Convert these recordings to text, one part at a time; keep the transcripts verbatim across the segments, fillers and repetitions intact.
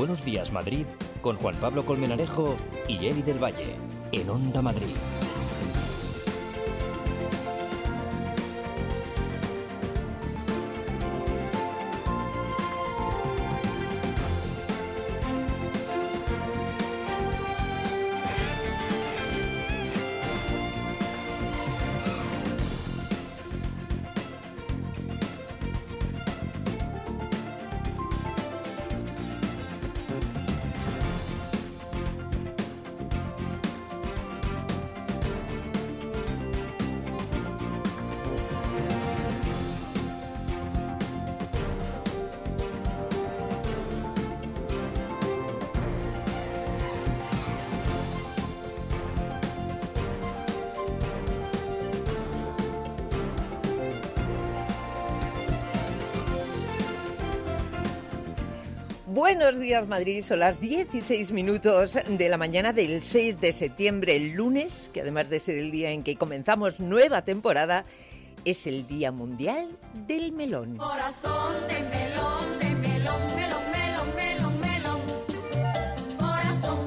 Buenos Días Madrid con Juan Pablo Colmenarejo y Eli del Valle en Onda Madrid. Buenos días, Madrid. Son las dieciséis minutos de la mañana del seis de septiembre, el lunes, que además de ser el día en que comenzamos nueva temporada, es el Día Mundial del Melón. Corazón de melón, de melón, melón, melón, melón, melón. Corazón,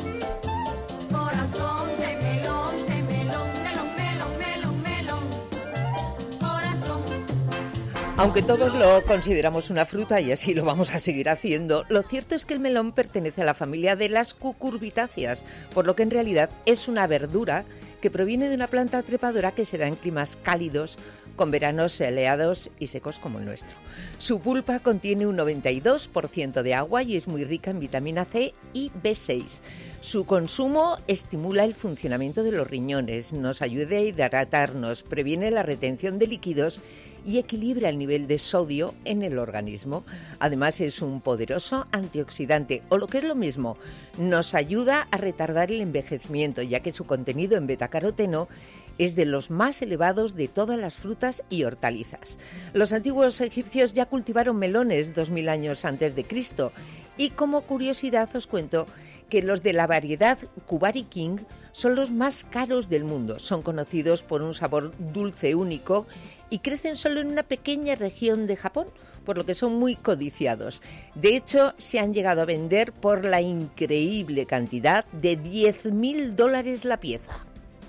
corazón de melón, de melón, melón, melón, melón, melón. Corazón. Aunque todos lo consideramos una fruta y así lo vamos a seguir haciendo, lo cierto es que el melón pertenece a la familia de las cucurbitáceas, por lo que en realidad es una verdura que proviene de una planta trepadora que se da en climas cálidos, con veranos soleados y secos como el nuestro. Su pulpa contiene un noventa y dos por ciento de agua y es muy rica en vitamina C y B seis. Su consumo estimula el funcionamiento de los riñones, nos ayuda a hidratarnos, previene la retención de líquidos y equilibra el nivel de sodio en el organismo. Además, es un poderoso antioxidante, o lo que es lo mismo, nos ayuda a retardar el envejecimiento, ya que su contenido en betacaroteno es de los más elevados de todas las frutas y hortalizas. Los antiguos egipcios ya cultivaron melones dos mil años antes de Cristo, y como curiosidad os cuento que los de la variedad Kubari King son los más caros del mundo. Son conocidos por un sabor dulce único y crecen solo en una pequeña región de Japón, por lo que son muy codiciados. De hecho, se han llegado a vender por la increíble cantidad de diez mil dólares la pieza.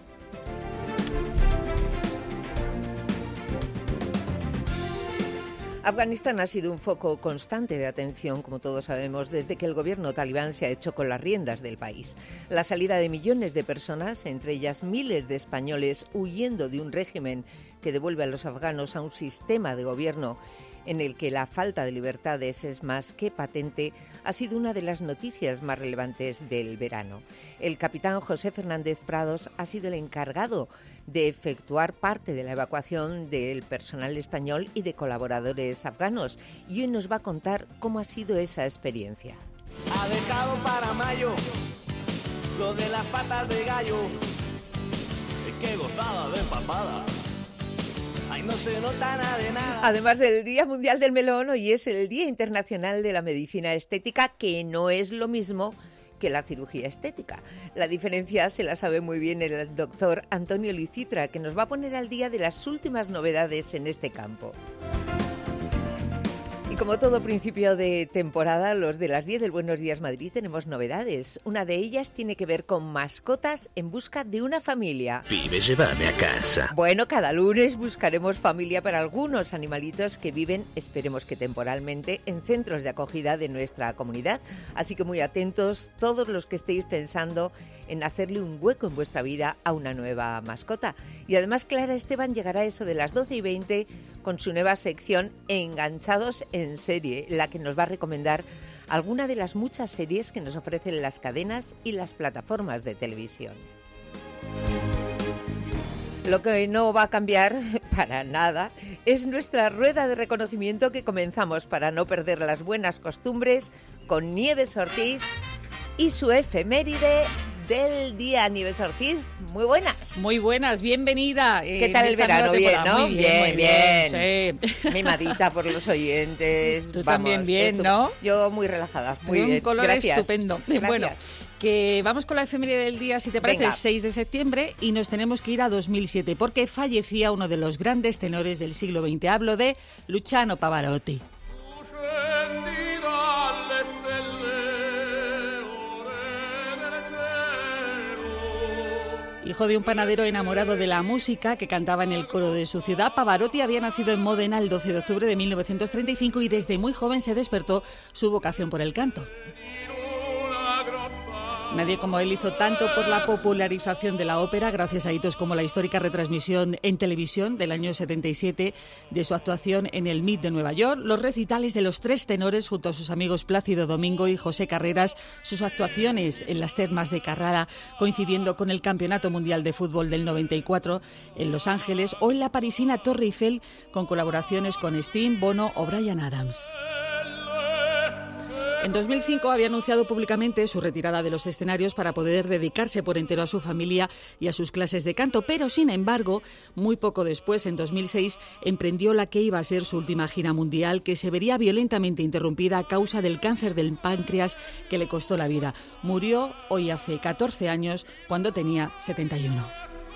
Afganistán ha sido un foco constante de atención, como todos sabemos, desde que el gobierno talibán se ha hecho con las riendas del país. La salida de millones de personas, entre ellas miles de españoles, huyendo de un régimen que devuelve a los afganos a un sistema de gobierno en el que la falta de libertades es más que patente, ha sido una de las noticias más relevantes del verano. El capitán José Fernández Prados ha sido el encargado de efectuar parte de la evacuación del personal español y de colaboradores afganos, y hoy nos va a contar cómo ha sido esa experiencia. Ha dejado para mayo lo de las patas de gallo. ¡Qué gozada de papada! Ay, no se nota nada de nada. Además del Día Mundial del Melón, hoy es el Día Internacional de la Medicina Estética, que no es lo mismo que la cirugía estética. La diferencia se la sabe muy bien el doctor Antonio Licitra, que nos va a poner al día de las últimas novedades en este campo. Y como todo principio de temporada, los de las diez del Buenos Días Madrid tenemos novedades. Una de ellas tiene que ver con mascotas en busca de una familia. Pibe, llévame a casa. Bueno, cada lunes buscaremos familia para algunos animalitos que viven, esperemos que temporalmente, en centros de acogida de nuestra comunidad. Así que muy atentos todos los que estéis pensando en hacerle un hueco en vuestra vida a una nueva mascota. Y además Clara Esteban llegará a eso de las doce y veinte con su nueva sección Enganchados en Serie, la que nos va a recomendar alguna de las muchas series que nos ofrecen las cadenas y las plataformas de televisión. Lo que no va a cambiar para nada es nuestra rueda de reconocimiento, que comenzamos, para no perder las buenas costumbres, con Nieves Ortiz y su efeméride del día. Nieves Ortiz, muy buenas. Muy buenas, bienvenida. ¿Qué tal el verano? Bien, ¿no? Muy bien, bien, bien. bien. Sí. Mimadita por los oyentes. Tú Vamos, también bien, estu- ¿no? Yo muy relajada, muy Un bien. color Gracias. estupendo. Gracias. Bueno, que vamos con la efeméride del día, si te parece, Venga. el seis de septiembre, y nos tenemos que ir a dos mil siete, porque fallecía uno de los grandes tenores del siglo veinte. Hablo de Luciano Pavarotti. Scendi dalle stelle Hijo de un panadero enamorado de la música que cantaba en el coro de su ciudad, Pavarotti había nacido en Módena el doce de octubre de mil novecientos treinta y cinco y desde muy joven se despertó su vocación por el canto. Nadie como él hizo tanto por la popularización de la ópera, gracias a hitos como la histórica retransmisión en televisión del año setenta y siete de su actuación en el M I T de Nueva York, los recitales de los tres tenores junto a sus amigos Plácido Domingo y José Carreras, sus actuaciones en las termas de Carrara, coincidiendo con el Campeonato Mundial de Fútbol del noventa y cuatro en Los Ángeles, o en la parisina Torre Eiffel, con colaboraciones con Sting, Bono o Bryan Adams. En dos mil cinco había anunciado públicamente su retirada de los escenarios para poder dedicarse por entero a su familia y a sus clases de canto, pero sin embargo, muy poco después, en dos mil seis, emprendió la que iba a ser su última gira mundial, que se vería violentamente interrumpida a causa del cáncer del páncreas que le costó la vida. Murió hoy hace catorce años, cuando tenía setenta y uno.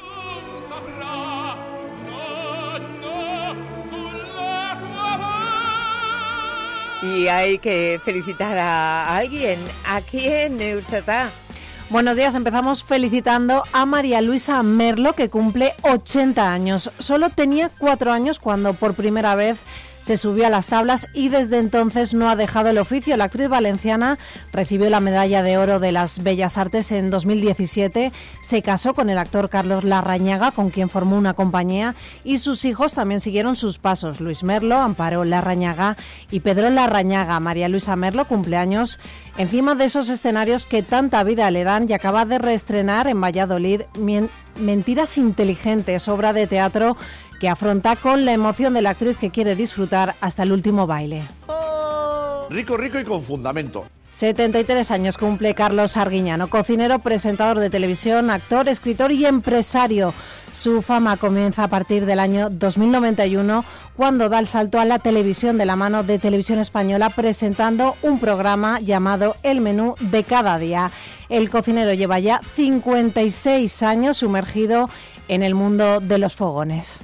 Y hay que felicitar a alguien. ¿A quién, Eustata? Buenos días, empezamos felicitando a María Luisa Merlo, que cumple ochenta años. Solo tenía cuatro años cuando por primera vez se subió a las tablas y desde entonces no ha dejado el oficio. La actriz valenciana recibió la medalla de oro de las Bellas Artes en dos mil diecisiete, se casó con el actor Carlos Larrañaga, con quien formó una compañía, y sus hijos también siguieron sus pasos: Luis Merlo, Amparo Larrañaga y Pedro Larrañaga. María Luisa Merlo cumpleaños encima de esos escenarios que tanta vida le dan, y acaba de reestrenar en Valladolid Mentiras Inteligentes, obra de teatro que afronta con la emoción de la actriz que quiere disfrutar hasta el último baile. Rico, rico y con fundamento. setenta y tres años cumple Carlos Arguiñano, cocinero, presentador de televisión, actor, escritor y empresario. Su fama comienza a partir del año dos mil noventa y uno, cuando da el salto a la televisión de la mano de Televisión Española, presentando un programa llamado El Menú de Cada Día. El cocinero lleva ya cincuenta y seis años sumergido en el mundo de los fogones.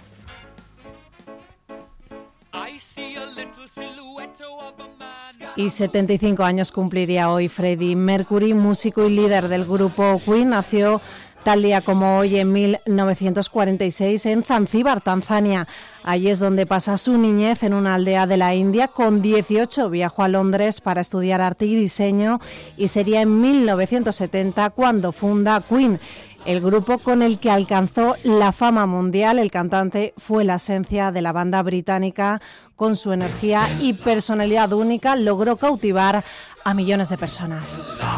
Y setenta y cinco años cumpliría hoy Freddie Mercury, músico y líder del grupo Queen. Nació tal día como hoy en mil novecientos cuarenta y seis en Zanzíbar, Tanzania. Allí es donde pasa su niñez, en una aldea de la India. Con dieciocho viajó a Londres para estudiar arte y diseño y sería en mil novecientos setenta cuando funda Queen, el grupo con el que alcanzó la fama mundial. El cantante fue la esencia de la banda británica. Con su energía y personalidad única logró cautivar a millones de personas.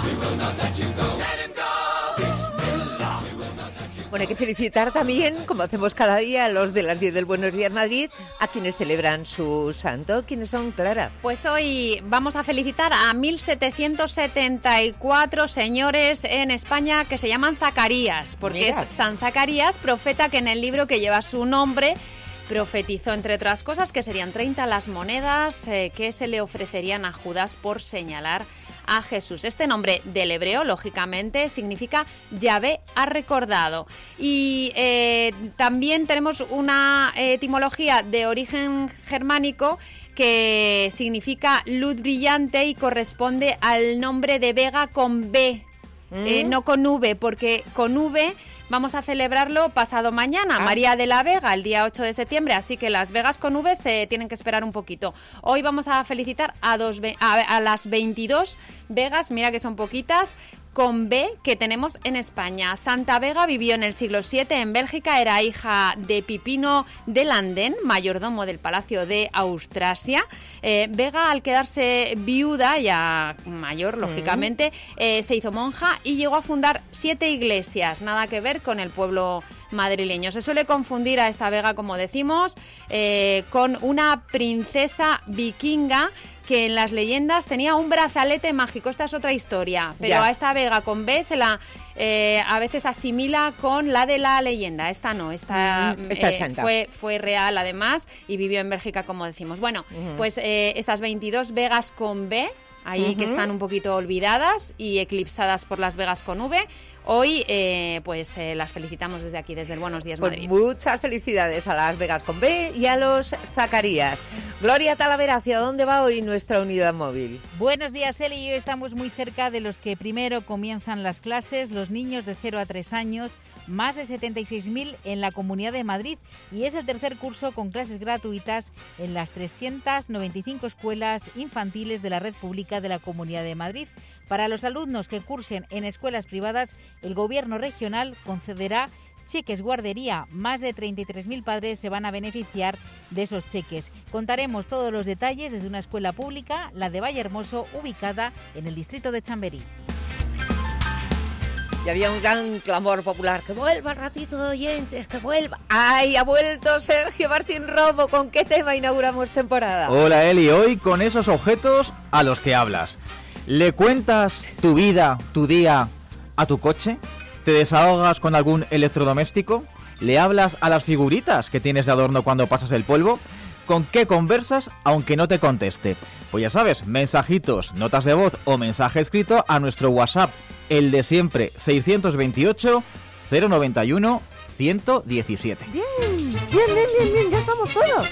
Bueno, hay que felicitar también, como hacemos cada día, a los de las diez del Buenos Días Madrid, a quienes celebran su santo. ¿Quiénes son, Clara? Pues hoy vamos a felicitar a mil setecientos setenta y cuatro señores en España que se llaman Zacarías, porque Mira. es San Zacarías, profeta que en el libro que lleva su nombre profetizó, entre otras cosas, que serían treinta las monedas eh, que se le ofrecerían a Judas por señalar a Jesús. Este nombre del hebreo, lógicamente, significa Yahvé ha recordado. Y eh, también tenemos una etimología de origen germánico que significa luz brillante y corresponde al nombre de Vega con B, ¿Mm? eh, no con V, porque con V vamos a celebrarlo pasado mañana, ah. María de la Vega, el día ocho de septiembre, así que las Vegas con V se tienen que esperar un poquito. Hoy vamos a felicitar a, dos, a, a las veintidós Vegas, mira que son poquitas, con B que tenemos en España. Santa Vega vivió en el siglo siete en Bélgica, era hija de Pipino de Landen, mayordomo del Palacio de Austrasia. Eh, Vega, al quedarse viuda, ya mayor, lógicamente, mm. eh, se hizo monja y llegó a fundar siete iglesias, nada que ver con el pueblo madrileño. Se suele confundir a esta Vega, como decimos, eh, con una princesa vikinga que en las leyendas tenía un brazalete mágico. Esta es otra historia, pero ya. a esta Vega con B se la eh, a veces asimila con la de la leyenda. Esta no, esta, mm, esta eh, fue, fue real además y vivió en Bélgica, como decimos. Bueno, uh-huh. pues eh, esas veintidós Vegas con B ahí Ujú. que están un poquito olvidadas y eclipsadas por Las Vegas con V. Hoy, eh, pues eh, las felicitamos desde aquí, desde el Buenos Días Pues Madrid. muchas felicidades a Las Vegas con B y a los Zacarías. Gloria Talavera, ¿hacia dónde va hoy nuestra unidad móvil? Buenos días, Eli. Hoy estamos muy cerca de los que primero comienzan las clases, los niños de cero a tres años, más de setenta y seis mil en la Comunidad de Madrid, y es el tercer curso con clases gratuitas en las trescientas noventa y cinco escuelas infantiles de la red pública de la Comunidad de Madrid. Para los alumnos que cursen en escuelas privadas, el Gobierno regional concederá cheques guardería. Más de treinta y tres mil padres se van a beneficiar de esos cheques. Contaremos todos los detalles desde una escuela pública, la de Vallehermoso, ubicada en el distrito de Chamberí. Y había un gran clamor popular, que vuelva ratito de oyentes, que vuelva. ¡Ay, ha vuelto Sergio Martín Romo! ¿Con qué tema inauguramos temporada? Hola Eli, hoy con esos objetos a los que hablas. ¿Le cuentas tu vida, tu día a tu coche? ¿Te desahogas con algún electrodoméstico? ¿Le hablas a las figuritas que tienes de adorno cuando pasas el polvo? ¿Con qué conversas aunque no te conteste? Pues ya sabes, mensajitos, notas de voz o mensaje escrito a nuestro WhatsApp, el de siempre, seiscientos veintiocho, cero noventa y uno, ciento diecisiete. Bien, bien, bien, bien, bien, ya estamos todos.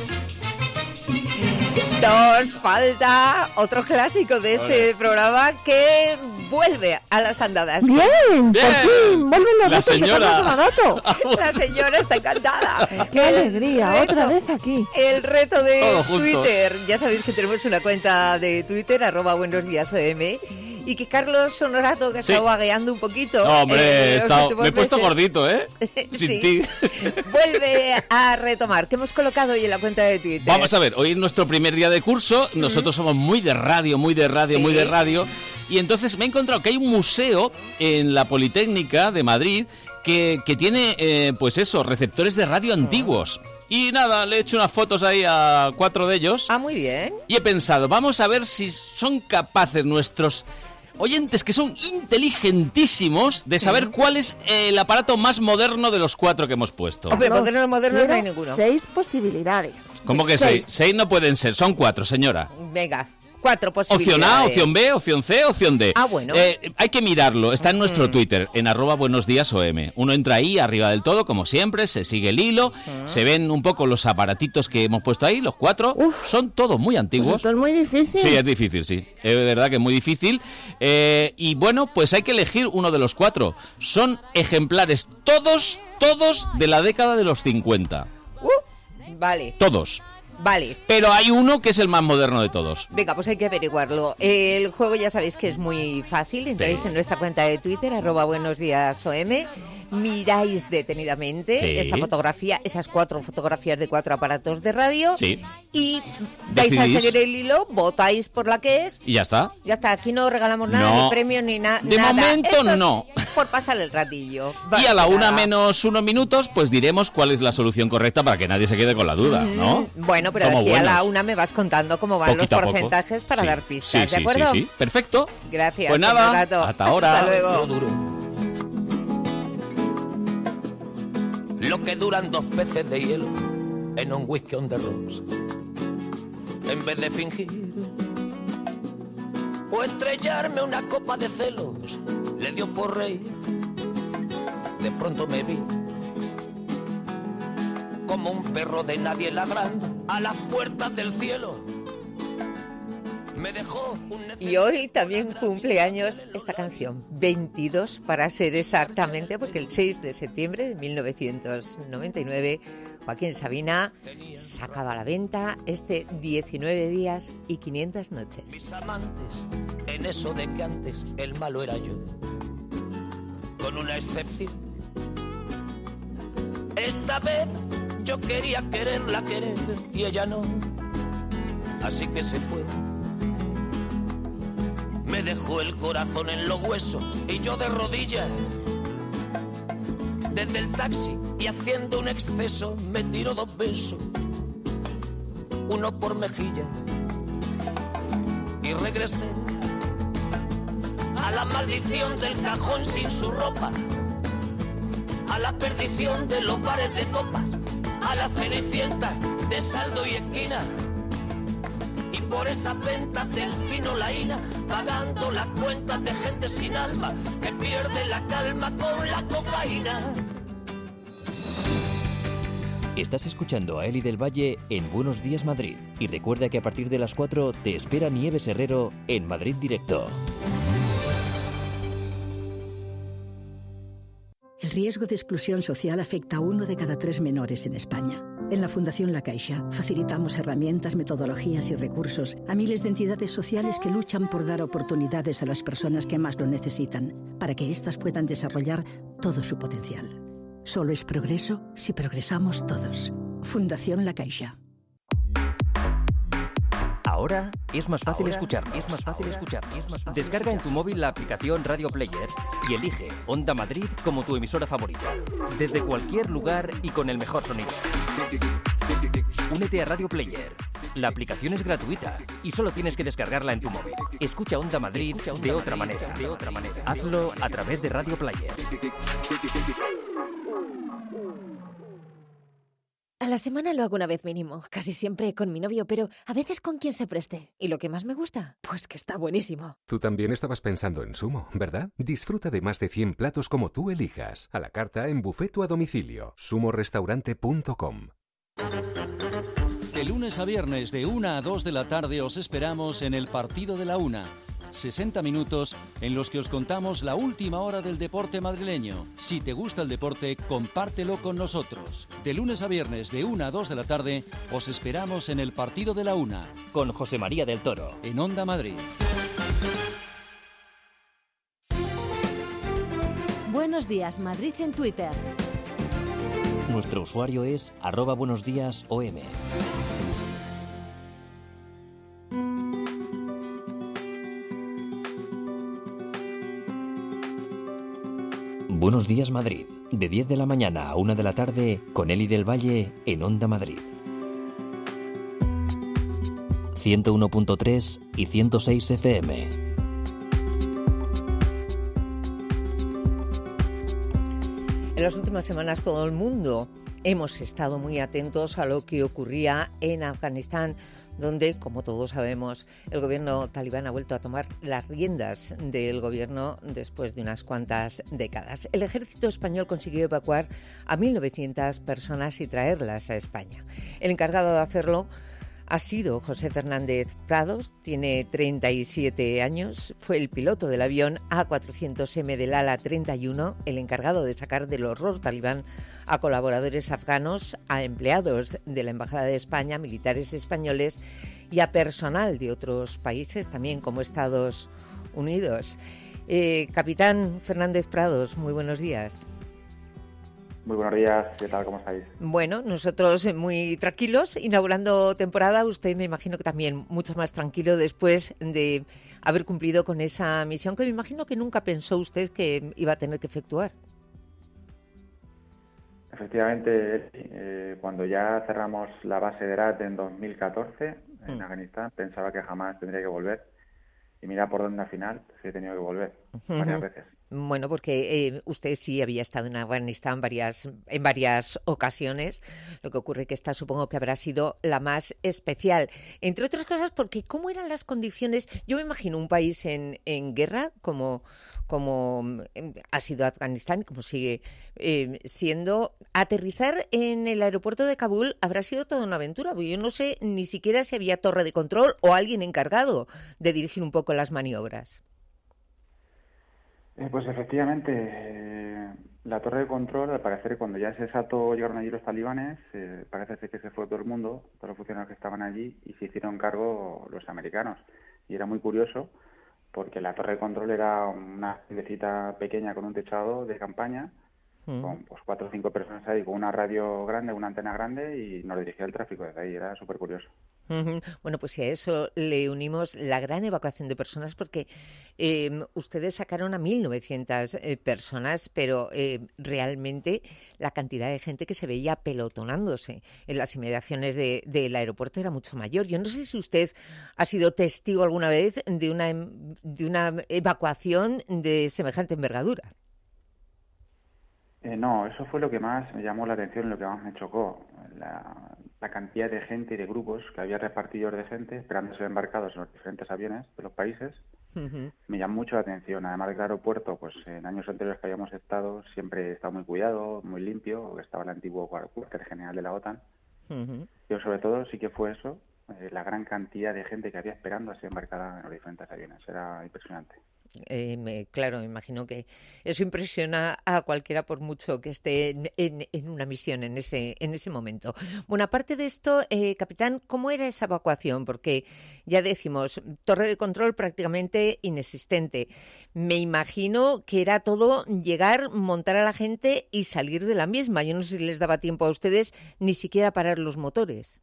Nos falta otro clásico de este Ole. programa que vuelve a las andadas. Bien, Bien. por fin, vuelven los La retos de señora. Carlos Magato. La señora está encantada. Qué El alegría, reto- otra vez aquí. El reto de Todos juntos. Twitter. Ya sabéis que tenemos una cuenta de Twitter, arroba buenos días O M, y que Carlos Honorato, que ha Sí. estado vagueando un poquito. No, hombre, eh, he los estado- últimos me he puesto meses, gordito, ¿eh? Sin Sí. ti. Vuelve a retomar. ¿Qué hemos colocado hoy en la cuenta de Twitter? Vamos a ver, hoy es nuestro primer día de curso, nosotros somos muy de radio, muy de radio, Sí. muy de radio, y entonces me he encontrado que hay un museo en la Politécnica de Madrid que, que tiene, eh, pues eso, receptores de radio antiguos. Y nada, le he hecho unas fotos ahí a cuatro de ellos Ah, muy bien. y he pensado, vamos a ver si son capaces nuestros oyentes, que son inteligentísimos, de saber cuál es el aparato más moderno de los cuatro que hemos puesto. Hombre, Carlos, modernos, modernos no hay quiero ninguno. Seis posibilidades. ¿Cómo que seis? Seis no pueden ser, son cuatro, señora. Venga, cuatro Opción posibilidades. A, opción B, opción C, opción D. Ah, bueno. Eh, hay que mirarlo, está en nuestro Mm. Twitter, en arroba buenos días O M. Uno entra ahí, arriba del todo, como siempre, se sigue el hilo, Mm. se ven un poco los aparatitos que hemos puesto ahí, los cuatro, Uf. son todos muy Pues antiguos. esto es muy difícil. Sí, es difícil, sí. Es verdad que es muy difícil. Eh, y bueno, pues hay que elegir uno de los cuatro. Son ejemplares todos, todos de la década de los cincuenta. Uh, vale, Todos. vale. Pero hay uno que es el más moderno de todos. Venga, pues hay que averiguarlo. El juego ya sabéis que es muy fácil. Entráis Sí. en nuestra cuenta de Twitter, arroba buenos días O M. Miráis detenidamente Sí. esa fotografía, esas cuatro fotografías de cuatro aparatos de radio. Sí. Y dais a Decidís. seguir el hilo, votáis por la que es. Y ya está. Ya está, aquí no regalamos nada, No. ni premio, ni na- De nada. momento, Esto es no. Por pasar el ratillo. Y a la Nada. una menos unos minutos, pues diremos cuál es la solución correcta para que nadie se quede con la duda, ¿no? Mm, Bueno, pero Somos aquí a la buenos. una me vas contando cómo van Poquito a los poco. porcentajes para Sí. dar pistas, Sí, ¿de sí, acuerdo? Sí, sí, perfecto. Gracias. Pues nada, Honorato. hasta ahora. Hasta luego. Lo que duran dos peces de hielo en un whisky on the rocks. En vez de fingir o estrellarme una copa de celos, le dio por reír. De pronto me vi como un perro de nadie ladrando a las puertas del cielo. Me dejó un Y hoy también cumple años esta canción, veintidós para ser exactamente, porque el seis de septiembre de mil novecientos noventa y nueve Joaquín Sabina sacaba a la venta este diecinueve días y quinientas noches. mis amantes en eso de que antes el malo era yo, con una excepción. Esta vez yo quería quererla querer y ella no, así que se fue. Me dejó el corazón en los huesos y yo de rodillas. Desde el taxi y haciendo un exceso me tiró dos besos, uno por mejilla, y regresé a la maldición del cajón sin su ropa, a la perdición de los bares de copas, a la cenicienta de saldo y esquina. Y por esas ventas del fino laína, pagando las cuentas de gente sin alma que pierde la calma con la cocaína. Estás escuchando a Eli del Valle en Buenos Días Madrid. Y recuerda que a partir de las cuatro te espera Nieves Herrero en Madrid Directo. El riesgo de exclusión social afecta a uno de cada tres menores en España. En la Fundación La Caixa facilitamos herramientas, metodologías y recursos a miles de entidades sociales que luchan por dar oportunidades a las personas que más lo necesitan, para que éstas puedan desarrollar todo su potencial. Solo es progreso si progresamos todos. Fundación La Caixa. Ahora es más fácil escuchar, es más fácil escuchar, es más fácil. Descarga en tu móvil la aplicación Radio Player y elige Onda Madrid como tu emisora favorita. Desde cualquier lugar y con el mejor sonido. Únete a Radio Player. La aplicación es gratuita y solo tienes que descargarla en tu móvil. Escucha Onda Madrid de otra manera, de otra manera. Hazlo a través de Radio Player. A la semana lo hago una vez mínimo, casi siempre con mi novio, pero a veces con quien se preste. ¿Y lo que más me gusta? Pues que está buenísimo. Tú también estabas pensando en Sumo, ¿verdad? Disfruta de más de cien platos como tú elijas. A la carta en buffet o a domicilio. sumo restaurante punto com. De lunes a viernes de una a dos de la tarde os esperamos en el Partido de la Una. sesenta minutos en los que os contamos la última hora del deporte madrileño. Si te gusta el deporte, compártelo con nosotros. De lunes a viernes, de una a dos de la tarde, os esperamos en el Partido de la Una. Con José María del Toro. En Onda Madrid. Buenos días, Madrid en Twitter. Nuestro usuario es arroba buenos días O M. Buenos días Madrid, de diez de la mañana a una de la tarde, con Eli del Valle en Onda Madrid. ciento uno punto tres y ciento seis F M. En las últimas semanas todo el mundo hemos estado muy atentos a lo que ocurría en Afganistán, donde, como todos sabemos, el gobierno talibán ha vuelto a tomar las riendas del gobierno después de unas cuantas décadas. El ejército español consiguió evacuar a mil novecientas personas y traerlas a España. El encargado de hacerlo ha sido José Fernández Prados, tiene treinta y siete años, fue el piloto del avión A cuatrocientos eme del ala treinta y uno, el encargado de sacar del horror talibán a colaboradores afganos, a empleados de la Embajada de España, militares españoles y a personal de otros países, también como Estados Unidos. Eh, Capitán Fernández Prados, muy buenos días. Muy buenos días, ¿qué tal? ¿Cómo estáis? Bueno, nosotros muy tranquilos, inaugurando temporada. Usted me imagino que también mucho más tranquilo después de haber cumplido con esa misión que me imagino que nunca pensó usted que iba a tener que efectuar. Efectivamente, eh, cuando ya cerramos la base de Herat en dos mil catorce en mm. Afganistán, pensaba que jamás tendría que volver. Y mira por dónde al final sí he tenido que volver varias uh-huh. veces. Bueno, porque eh, usted sí había estado en Afganistán varias, en varias ocasiones. Lo que ocurre que esta supongo que habrá sido la más especial. Entre otras cosas porque ¿cómo eran las condiciones? Yo me imagino un país en, en guerra como, como ha sido Afganistán, como sigue eh, siendo. Aterrizar en el aeropuerto de Kabul habrá sido toda una aventura. Porque yo no sé ni siquiera si había torre de control o alguien encargado de dirigir un poco las maniobras. Eh, pues efectivamente, eh, la torre de control, al parecer, cuando ya se desató, llegaron allí los talibanes, eh, parece ser que se fue todo el mundo, todos los funcionarios que estaban allí, y se hicieron cargo los americanos. Y era muy curioso, porque la torre de control era una tiendecita pequeña con un techado de campaña, mm. con pues, cuatro o cinco personas ahí, con una radio grande, una antena grande, y nos dirigía el tráfico desde ahí, era súper curioso. Uh-huh. Bueno, pues si a eso le unimos la gran evacuación de personas, porque eh, ustedes sacaron a mil novecientas eh, personas, pero eh, realmente la cantidad de gente que se veía pelotonándose en las inmediaciones de, del aeropuerto era mucho mayor. Yo no sé si usted ha sido testigo alguna vez de una, de una evacuación de semejante envergadura. Eh, no, eso fue lo que más me llamó la atención y lo que más me chocó. La... la cantidad de gente y de grupos que había repartidores de gente esperando ser embarcados en los diferentes aviones de los países. Uh-huh. Me llamó mucho la atención. Además del aeropuerto, pues en años anteriores que habíamos estado, siempre estaba muy cuidado, muy limpio, estaba el antiguo cuartel general de la OTAN. Uh-huh. Pero sobre todo sí que fue eso, eh, la gran cantidad de gente que había esperando a ser embarcada en los diferentes aviones. Era impresionante. Eh, me, claro, me imagino que eso impresiona a cualquiera por mucho que esté en, en, en una misión en ese en ese momento. Bueno, aparte de esto, eh, capitán, ¿cómo era esa evacuación? Porque ya decimos, torre de control prácticamente inexistente. Me imagino que era todo llegar, montar a la gente y salir de la misma. Yo no sé si les daba tiempo a ustedes ni siquiera parar los motores.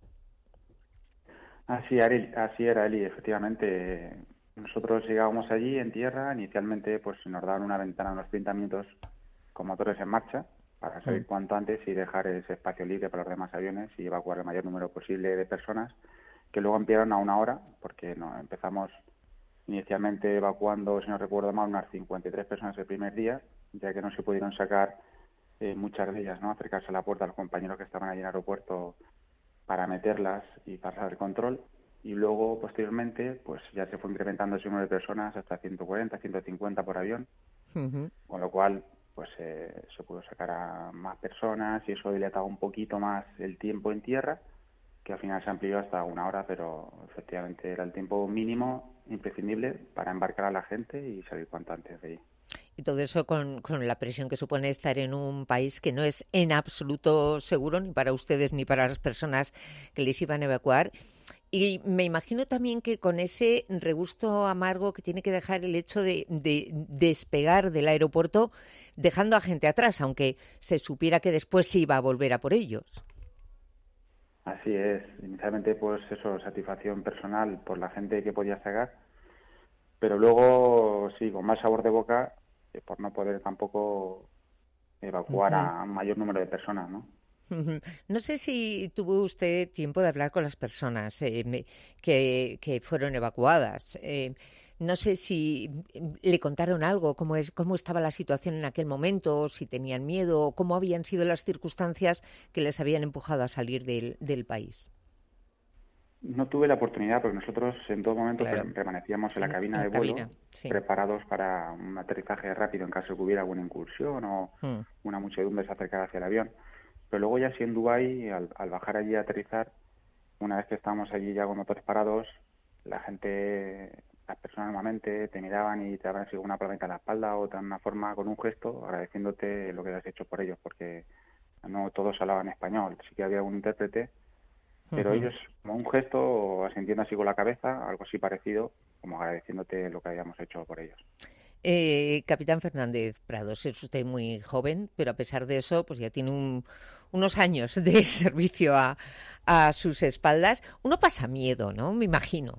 Así, Ari, así era, Eli, efectivamente. Nosotros llegábamos allí en tierra, inicialmente pues nos daban una ventana de unos treinta minutos con motores en marcha para salir sí. cuanto antes y dejar ese espacio libre para los demás aviones y evacuar el mayor número posible de personas, que luego ampliaron a una hora, porque no empezamos inicialmente evacuando, si no recuerdo mal, unas cincuenta y tres personas el primer día, ya que no se pudieron sacar eh, muchas de ellas, ¿no? Acercarse a la puerta a los compañeros que estaban allí en el aeropuerto para meterlas y pasar el control. Y luego, posteriormente, pues ya se fue incrementando ese número de personas hasta ciento cuarenta, ciento cincuenta por avión, uh-huh. con lo cual pues eh, se pudo sacar a más personas y eso dilataba un poquito más el tiempo en tierra, que al final se amplió hasta una hora, pero efectivamente era el tiempo mínimo, imprescindible, para embarcar a la gente y salir cuanto antes de allí. Y todo eso con, con la presión que supone estar en un país que no es en absoluto seguro, ni para ustedes ni para las personas que les iban a evacuar. Y me imagino también que con ese regusto amargo que tiene que dejar el hecho de, de despegar del aeropuerto dejando a gente atrás, aunque se supiera que después se iba a volver a por ellos. Así es. Inicialmente, pues eso, satisfacción personal por la gente que podía sacar, pero luego, sí, con más sabor de boca, eh, por no poder tampoco evacuar uh-huh. a un mayor número de personas, ¿no? No sé si tuvo usted tiempo de hablar con las personas eh, que, que fueron evacuadas. Eh, no sé si le contaron algo, cómo, es, cómo estaba la situación en aquel momento, si tenían miedo, cómo habían sido las circunstancias que les habían empujado a salir del, del país. No tuve la oportunidad porque nosotros en todo momento claro. permanecíamos en la cabina en la de vuelo, cabina, sí. preparados para un aterrizaje rápido en caso de que hubiera alguna incursión o hmm. una muchedumbre se acercara hacia el avión. Pero luego ya sí en Dubái, al, al bajar allí a aterrizar, una vez que estábamos allí ya con motores parados, la gente, las personas normalmente te miraban y te daban así una palmadita en la espalda o de una forma, con un gesto, agradeciéndote lo que has hecho por ellos, porque no todos hablaban español, sí que había un intérprete, pero uh-huh. ellos, como un gesto, o asintiendo así con la cabeza, algo así parecido, como agradeciéndote lo que habíamos hecho por ellos. Eh, Capitán Fernández Prados, es usted muy joven, pero a pesar de eso, pues ya tiene un, unos años de servicio a, a sus espaldas. Uno pasa miedo, ¿no? Me imagino.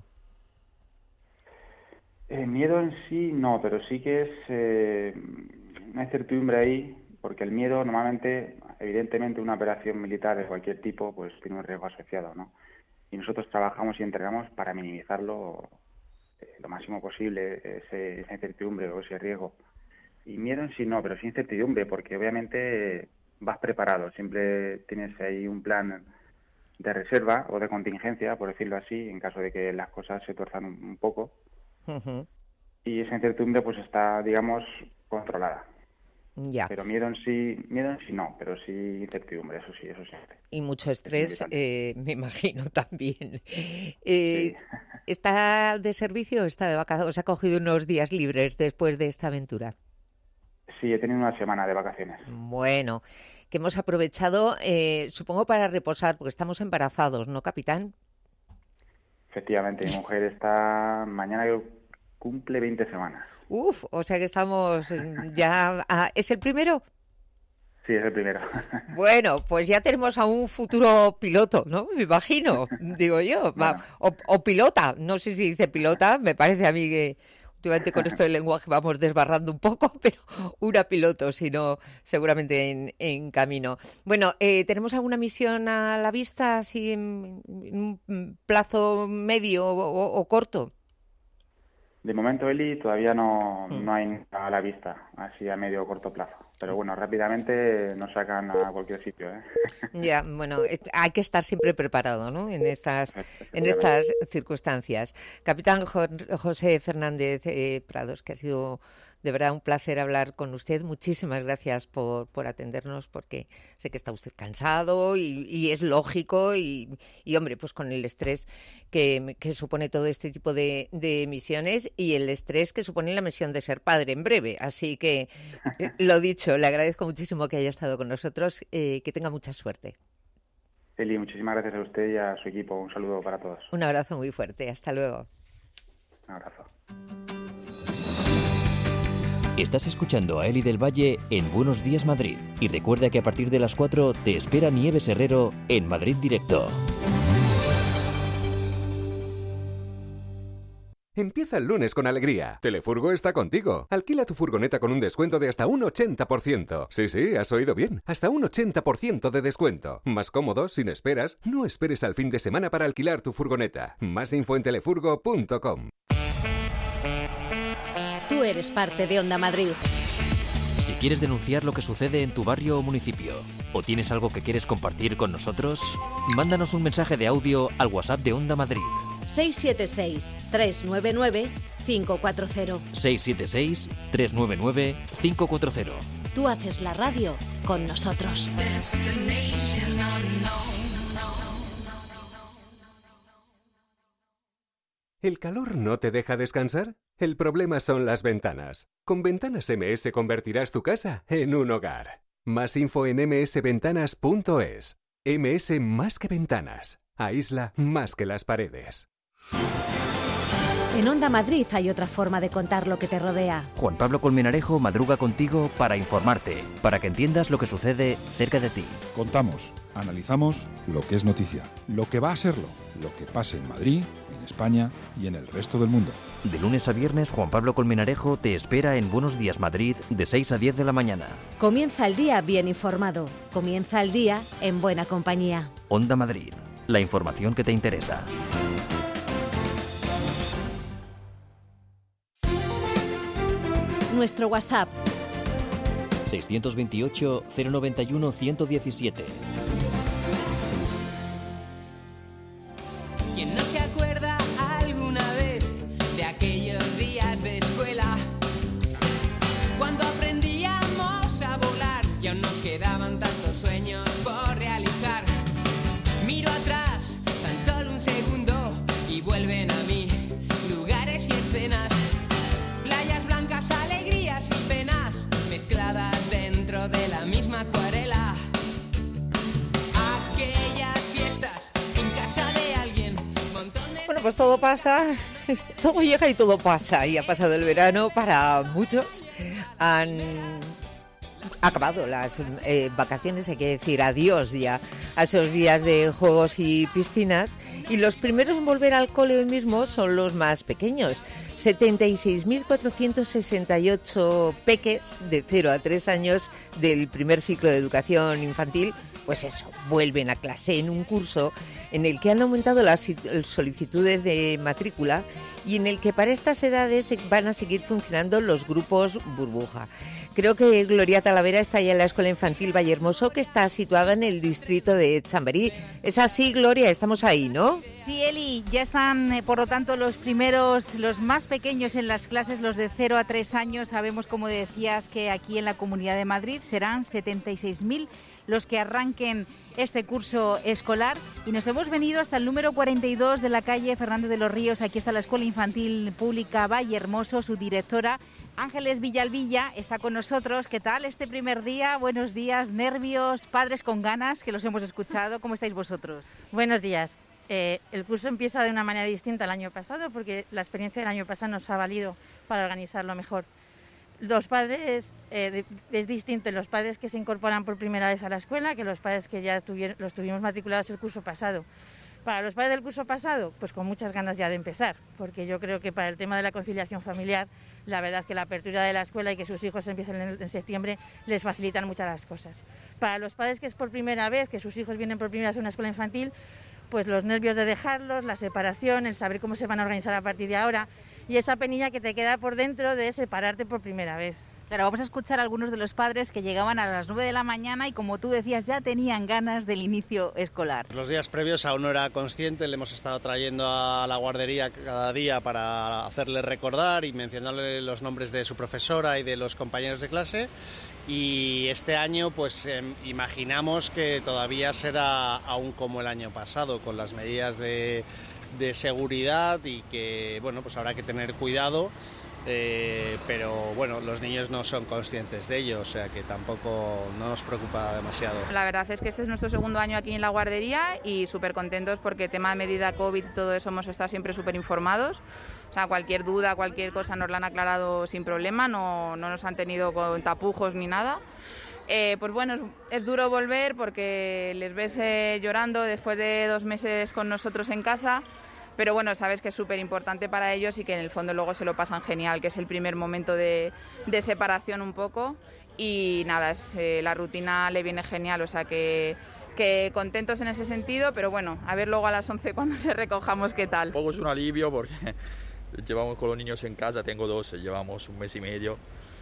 Eh, miedo en sí no, pero sí que es eh, una incertidumbre ahí, porque el miedo normalmente, evidentemente una operación militar de cualquier tipo, pues tiene un riesgo asociado, ¿no? Y nosotros trabajamos y entrenamos para minimizarlo lo máximo posible, ese, esa incertidumbre o ese riesgo. Y miedo en sí no, pero sí incertidumbre, porque obviamente vas preparado, siempre tienes ahí un plan de reserva o de contingencia, por decirlo así, en caso de que las cosas se tuerzan un, un poco. Uh-huh. Y esa incertidumbre pues está, digamos, controlada. Ya. Pero miedo en sí, miedo en sí no, pero sí incertidumbre, eso sí, eso sí. Y mucho estrés, eh, me imagino también. Eh, sí. ¿Está de servicio o está de vacaciones? ¿Os ha cogido unos días libres después de esta aventura? Sí, he tenido una semana de vacaciones. Bueno, que hemos aprovechado, eh, supongo, para reposar, porque estamos embarazados, ¿no, capitán? Efectivamente, mi mujer está mañana cumple veinte semanas. Uf, o sea que estamos ya... Ah, ¿es el primero? Sí, es el primero. Bueno, pues ya tenemos a un futuro piloto, ¿no? Me imagino, digo yo. Bueno. O, o pilota, no sé si dice pilota, me parece a mí que últimamente con esto del lenguaje vamos desbarrando un poco, pero una piloto, si no, seguramente en, en camino. Bueno, eh, ¿tenemos alguna misión a la vista, así en, en un plazo medio o, o corto? De momento, Eli, todavía no, Mm. no hay nada a la vista, así a medio o corto plazo. Pero bueno, rápidamente nos sacan a cualquier sitio, ¿eh? Ya, bueno, eh, hay que estar siempre preparado, ¿no? En estas, en estas circunstancias. Capitán Jo- José Fernández eh, Prados, que ha sido de verdad un placer hablar con usted. Muchísimas gracias por, por atendernos, porque sé que está usted cansado y, y es lógico y, y, hombre, pues con el estrés que, que supone todo este tipo de, de misiones y el estrés que supone la misión de ser padre en breve. Así que, eh, lo dicho, le agradezco muchísimo que haya estado con nosotros, eh, que tenga mucha suerte. Eli, muchísimas gracias a usted y a su equipo. Un saludo para todos. Un abrazo muy fuerte. Hasta luego. Un abrazo. Estás escuchando a Eli del Valle en Buenos Días Madrid. Y recuerda que a partir de las cuatro te espera Nieves Herrero en Madrid Directo. Empieza el lunes con alegría. Telefurgo está contigo. Alquila tu furgoneta con un descuento de hasta un ochenta por ciento. Sí, sí, has oído bien. Hasta un ochenta por ciento de descuento. Más cómodo, sin esperas. No esperes al fin de semana para alquilar tu furgoneta. Más info en telefurgo punto com. Tú eres parte de Onda Madrid. Si quieres denunciar lo que sucede en tu barrio o municipio, o tienes algo que quieres compartir con nosotros, mándanos un mensaje de audio al WhatsApp de Onda Madrid. seis siete seis, tres nueve nueve, cinco cuatro cero. seis siete seis, tres nueve nueve, cinco cuatro cero. Tú haces la radio con nosotros. ¿El calor no te deja descansar? El problema son las ventanas. Con Ventanas M S convertirás tu casa en un hogar. Más info en eme ese ventanas punto es. M S más que ventanas. Aísla más que las paredes. En Onda Madrid hay otra forma de contar lo que te rodea. Juan Pablo Colmenarejo madruga contigo para informarte, para que entiendas lo que sucede cerca de ti. Contamos, analizamos lo que es noticia, lo que va a serlo, lo que pasa en Madrid, en España y en el resto del mundo. De lunes a viernes, Juan Pablo Colmenarejo te espera en Buenos Días Madrid de seis a diez de la mañana. Comienza el día bien informado. Comienza el día en buena compañía. Onda Madrid, la información que te interesa. Nuestro WhatsApp seiscientos veintiocho, cero noventa y uno, ciento diecisiete. ¿Quién no se acuerda alguna vez de aquellos días de escuela? Cuando aprendíamos a volar y aún nos quedaban tantos sueños por realizar. Miro atrás, tan solo un segundo, y vuelven a mí lugares y escenas. Playas blancas, alegrías y penas, mezcladas dentro de la misma acuarela. Aquellas fiestas en casa de alguien. Bueno, pues todo pasa, todo llega y todo pasa. Y ha pasado el verano para muchos. Han acabado las eh, vacaciones, hay que decir adiós ya a esos días de juegos y piscinas. Y los primeros en volver al cole hoy mismo son los más pequeños. setenta y seis mil cuatrocientos sesenta y ocho peques de cero a tres años del primer ciclo de educación infantil, pues eso, vuelven a clase en un curso en el que han aumentado las solicitudes de matrícula y en el que para estas edades van a seguir funcionando los grupos burbuja. Creo que Gloria Talavera está ya en la Escuela Infantil Vallehermoso, que está situada en el distrito de Chamberí. Es así, Gloria, estamos ahí, ¿no? Sí, Eli, ya están, eh, por lo tanto, los primeros, los más pequeños en las clases, los de cero a tres años. Sabemos, como decías, que aquí en la Comunidad de Madrid serán setenta y seis mil los que arranquen este curso escolar, y nos hemos venido hasta el número cuarenta y dos de la calle Fernández de los Ríos. Aquí está la Escuela Infantil Pública Vallehermoso. Su directora, Ángeles Villalvilla, está con nosotros. ¿Qué tal este primer día? Buenos días, nervios, padres con ganas, que los hemos escuchado. ¿Cómo estáis vosotros? Buenos días. Eh, el curso empieza de una manera distinta al año pasado, porque la experiencia del año pasado nos ha valido para organizarlo mejor. Los padres, eh, es distinto los padres que se incorporan por primera vez a la escuela que los padres que ya tuvieron, los tuvimos matriculados el curso pasado. Para los padres del curso pasado, pues con muchas ganas ya de empezar, porque yo creo que para el tema de la conciliación familiar, la verdad es que la apertura de la escuela y que sus hijos empiecen en, en septiembre les facilitan muchas las cosas. Para los padres que es por primera vez, que sus hijos vienen por primera vez a una escuela infantil, pues los nervios de dejarlos, la separación, el saber cómo se van a organizar a partir de ahora. y esa penilla que te queda por dentro de separarte por primera vez. Claro, vamos a escuchar a algunos de los padres que llegaban a las nueve de la mañana y, como tú decías, ya tenían ganas del inicio escolar. Los días previos aún no era consciente, le hemos estado trayendo a la guardería cada día para hacerle recordar y mencionarle los nombres de su profesora y de los compañeros de clase. Y este año pues eh, imaginamos que todavía será aún como el año pasado, con las medidas de, de seguridad y que bueno, pues habrá que tener cuidado. Eh, pero bueno, los niños no son conscientes de ello, o sea que tampoco no nos preocupa demasiado. La verdad es que este es nuestro segundo año aquí en la guardería y súper contentos porque tema de medida COVID y todo eso hemos estado siempre súper informados. O sea, cualquier duda, cualquier cosa nos la han aclarado sin problema, no, no nos han tenido con tapujos ni nada. Eh, pues bueno, es, es duro volver porque les ves eh, llorando después de dos meses con nosotros en casa. Pero bueno, sabes que es súper importante para ellos y que en el fondo luego se lo pasan genial, que es el primer momento de, de separación un poco. Y nada, es, eh, la rutina le viene genial, o sea que, que contentos en ese sentido, pero bueno, a ver luego a las once cuando les recojamos qué tal. Un poco es un alivio porque llevamos con los niños en casa, tengo dos, llevamos un mes y medio.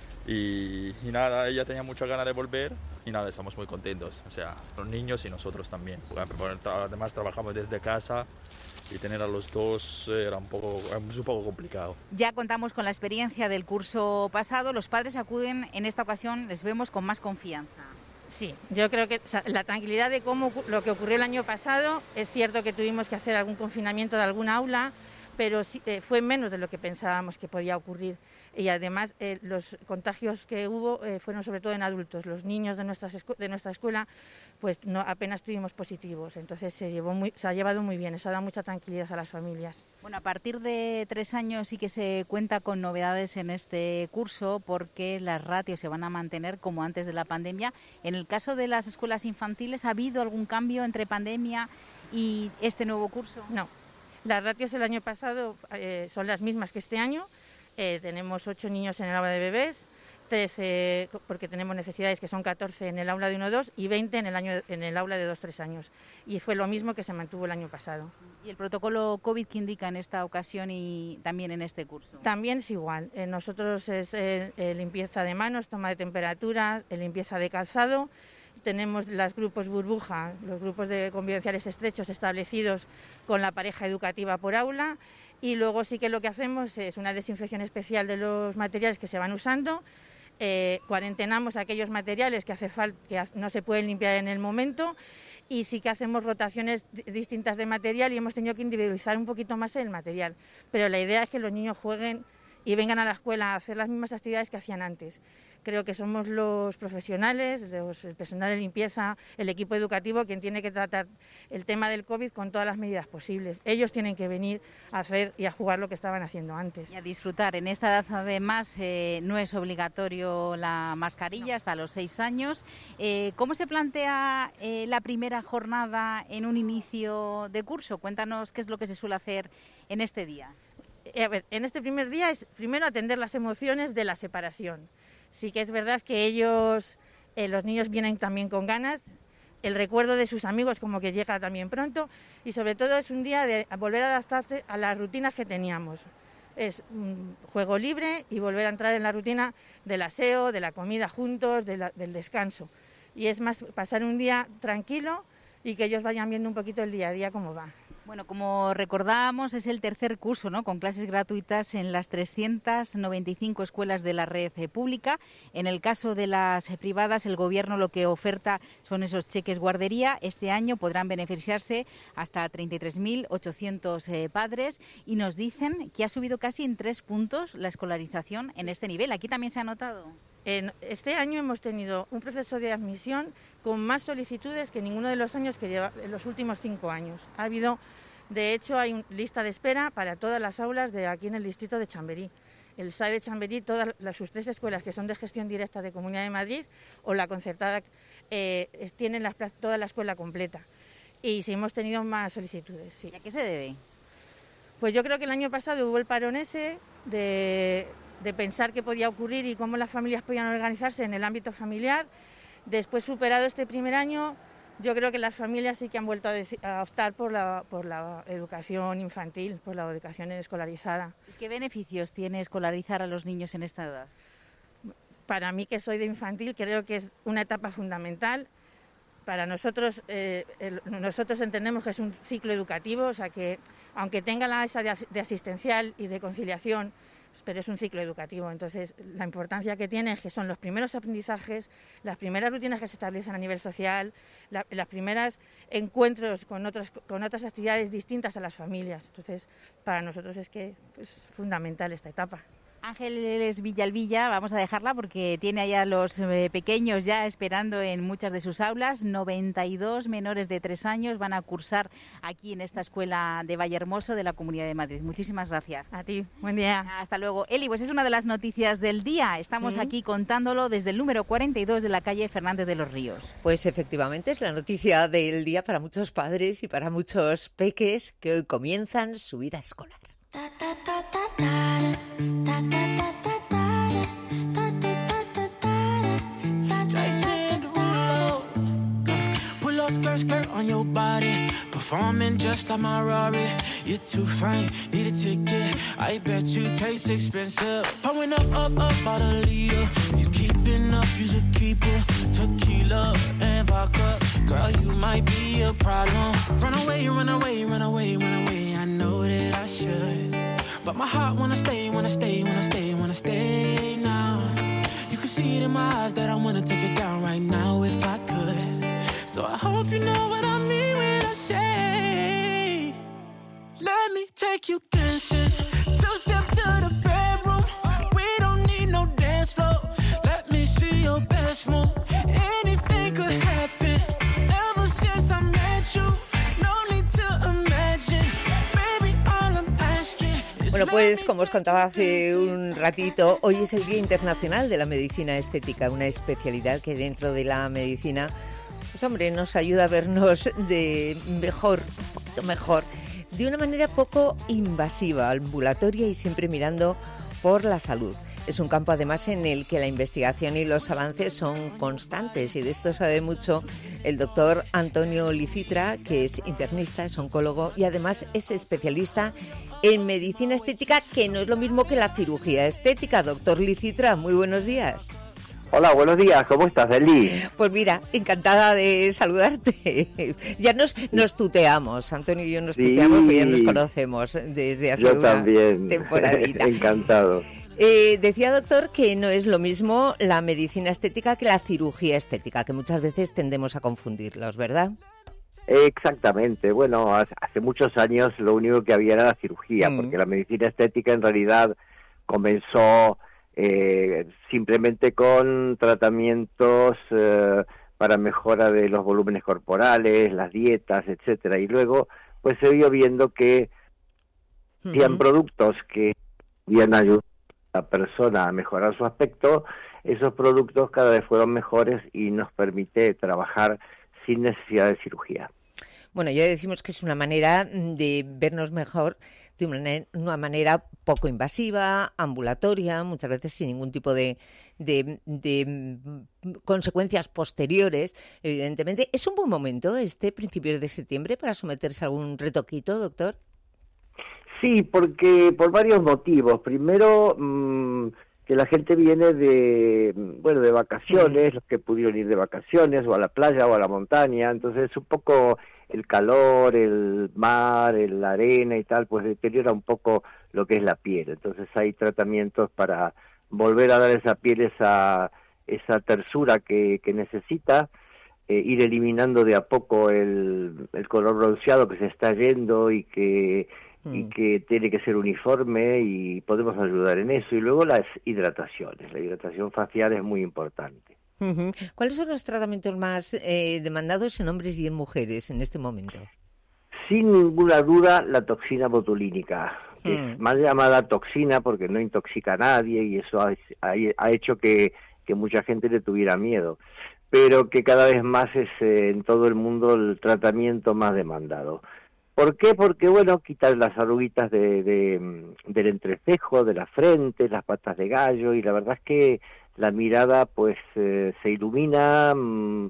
Y, y nada, ella tenía muchas ganas de volver y nada, estamos muy contentos, o sea, los niños y nosotros también. Además trabajamos desde casa y tener a los dos era un poco, es un poco complicado. Ya contamos con la experiencia del curso pasado, los padres acuden en esta ocasión, les vemos con más confianza. Sí, yo creo que o sea, la tranquilidad de cómo lo que ocurrió el año pasado, es cierto que tuvimos que hacer algún confinamiento de algún aula, pero sí, eh, fue menos de lo que pensábamos que podía ocurrir. Y además eh, los contagios que hubo eh, fueron sobre todo en adultos. Los niños de, nuestras escu- de nuestra escuela pues no, apenas tuvimos positivos. Entonces se, llevó muy, se ha llevado muy bien, eso da mucha tranquilidad a las familias. Bueno, a partir de tres años sí que se cuenta con novedades en este curso porque las ratios se van a mantener como antes de la pandemia. En el caso de las escuelas infantiles, ¿ha habido algún cambio entre pandemia y este nuevo curso? No. Las ratios el año pasado eh, son las mismas que este año. Eh, tenemos ocho niños en el aula de bebés, trece porque tenemos necesidades que son catorce en el aula de uno dos y veinte en el, año, en el aula de dos tres años. Y fue lo mismo que se mantuvo el año pasado. ¿Y el protocolo COVID qué indica en esta ocasión y también en este curso? También es igual. Eh, nosotros es eh, eh, limpieza de manos, toma de temperatura, eh, limpieza de calzado. Tenemos los grupos burbuja, los grupos de convivenciales estrechos establecidos con la pareja educativa por aula y luego sí que lo que hacemos es una desinfección especial de los materiales que se van usando, eh, cuarentenamos aquellos materiales que, hace falta, que no se pueden limpiar en el momento y sí que hacemos rotaciones distintas de material y hemos tenido que individualizar un poquito más el material. Pero la idea es que los niños jueguen y vengan a la escuela a hacer las mismas actividades que hacían antes. Creo que somos los profesionales, los, el personal de limpieza, el equipo educativo, quien tiene que tratar el tema del COVID con todas las medidas posibles. Ellos tienen que venir a hacer y a jugar lo que estaban haciendo antes. Y a disfrutar. En esta edad, además, eh, no es obligatorio la mascarilla no. hasta los seis años. Eh, ¿Cómo se plantea eh, la primera jornada en un inicio de curso? Cuéntanos qué es lo que se suele hacer en este día. A ver, en este primer día es primero atender las emociones de la separación. Sí que es verdad que ellos, eh, los niños vienen también con ganas, el recuerdo de sus amigos como que llega también pronto y sobre todo es un día de volver a adaptarse a las rutinas que teníamos. Es un juego libre y volver a entrar en la rutina del aseo, de la comida juntos, de la, del descanso. Y es más pasar un día tranquilo y que ellos vayan viendo un poquito el día a día cómo va. Bueno, como recordábamos, es el tercer curso, ¿no?, con clases gratuitas en las trescientas noventa y cinco escuelas de la red pública. En el caso de las privadas, el Gobierno lo que oferta son esos cheques guardería. Este año podrán beneficiarse hasta treinta y tres mil ochocientos eh, padres y nos dicen que ha subido casi en tres puntos la escolarización en este nivel. ¿Aquí también se ha notado? En este año hemos tenido un proceso de admisión con más solicitudes que ninguno de los años que lleva en los últimos cinco años. Ha habido, de hecho, hay una lista de espera para todas las aulas de aquí en el distrito de Chamberí. El S A E de Chamberí, todas las, sus tres escuelas que son de gestión directa de Comunidad de Madrid o la concertada, eh, tienen la, toda la escuela completa. Y sí hemos tenido más solicitudes, sí. ¿Y a qué se debe? Pues yo creo que el año pasado hubo el parón ese de... de pensar qué podía ocurrir y cómo las familias podían organizarse en el ámbito familiar. Después, superado este primer año, Yo creo que las familias sí que han vuelto a, desi- a optar por la, por la educación infantil, por la educación escolarizada. ¿Qué beneficios tiene escolarizar a los niños en esta edad? Para mí, que soy de infantil, creo que es una etapa fundamental. Para nosotros, eh, el, nosotros entendemos que es un ciclo educativo, o sea que aunque tenga la esa de, as- de asistencial y de conciliación, pero es un ciclo educativo. Entonces, la importancia que tiene es que son los primeros aprendizajes, las primeras rutinas que se establecen a nivel social, la, las primeras encuentros con otras, con otras actividades distintas a las familias. Entonces, para nosotros es que es pues, fundamental esta etapa. Ángeles Villalvilla, vamos a dejarla porque tiene allá los eh, pequeños ya esperando en muchas de sus aulas. noventa y dos menores de tres años van a cursar aquí en esta escuela de Vallehermoso de la Comunidad de Madrid. Muchísimas gracias. A ti, buen día. Hasta luego. Eli, pues es una de las noticias del día. Estamos ¿Mm? aquí contándolo desde el número cuarenta y dos de la calle Fernández de los Ríos. Pues efectivamente es la noticia del día para muchos padres y para muchos peques que hoy comienzan su vida escolar. Skirt, skirt on your body, performing just like my Rari. You're too fine, need a ticket. I bet you taste expensive. Pouring up, up, up, about a liter. If you keeping up, you should keep it. Tequila and vodka, girl, you might be a problem. Run away, run away, run away, run away. I know that I should, but my heart wanna stay, wanna stay, wanna stay, wanna stay now. You can see it in my eyes that I wanna take it down right now if I could. So I hope you know what I mean when I say, let me take you dancing, two step to the bedroom, we don't need no dance floor, let me see your best move, anything could happen, ever since I met you, no need to imagine, baby all I'm asking is. Bueno, pues como os contaba hace un ratito, hoy es el Día Internacional de la Medicina Estética, una especialidad que dentro de la medicina, pues hombre, nos ayuda a vernos de mejor, un poquito mejor, de una manera poco invasiva, ambulatoria y siempre mirando por la salud. Es un campo además en el que la investigación y los avances son constantes y de esto sabe mucho el doctor Antonio Licitra, que es internista, es oncólogo y además es especialista en medicina estética, que no es lo mismo que la cirugía estética. Doctor Licitra, muy buenos días. Hola, buenos días, ¿cómo estás, Eli? Pues mira, encantada de saludarte. Ya nos, nos tuteamos, Antonio y yo nos Sí. tuteamos, porque ya nos conocemos desde hace Yo una también. temporadita. Encantado. Eh, decía, doctor, que no es lo mismo la medicina estética que la cirugía estética, que muchas veces tendemos a confundirlos, ¿verdad? Exactamente. Bueno, hace hace muchos años lo único que había era la cirugía, Mm. porque la medicina estética en realidad comenzó eh, simplemente con tratamientos eh, para mejora de los volúmenes corporales, las dietas, etcétera, y luego pues se vio viendo que habían Ujú. productos que podían ayudar a la persona a mejorar su aspecto. Esos productos cada vez fueron mejores y nos permite trabajar sin necesidad de cirugía. Bueno, ya decimos que es una manera de vernos mejor, de una, una manera poco invasiva, ambulatoria, muchas veces sin ningún tipo de, de, de consecuencias posteriores, evidentemente. ¿Es un buen momento este principio de septiembre para someterse a algún retoquito, doctor? Sí, porque por varios motivos. Primero, mmm, que la gente viene de, bueno, de vacaciones, los que pudieron ir de vacaciones, o a la playa o a la montaña, entonces un poco el calor, el mar, el- la arena y tal, pues deteriora un poco lo que es la piel. Entonces hay tratamientos para volver a dar a esa piel esa, esa tersura que, que necesita, eh, ir eliminando de a poco el, el color bronceado que se está yendo y que y que tiene que ser uniforme, y podemos ayudar en eso. Y luego las hidrataciones, la hidratación facial es muy importante. Ujú. ¿Cuáles son los tratamientos más eh, demandados en hombres y en mujeres en este momento? Sin ninguna duda, la toxina botulínica, que es Mm. más llamada toxina porque no intoxica a nadie, y eso ha, ha, ha hecho que, que mucha gente le tuviera miedo, pero que cada vez más es eh, en todo el mundo el tratamiento más demandado. ¿Por qué? Porque, bueno, quitar las arruguitas de, de, del entrecejo, de la frente, las patas de gallo, y la verdad es que la mirada pues eh, se ilumina, mmm,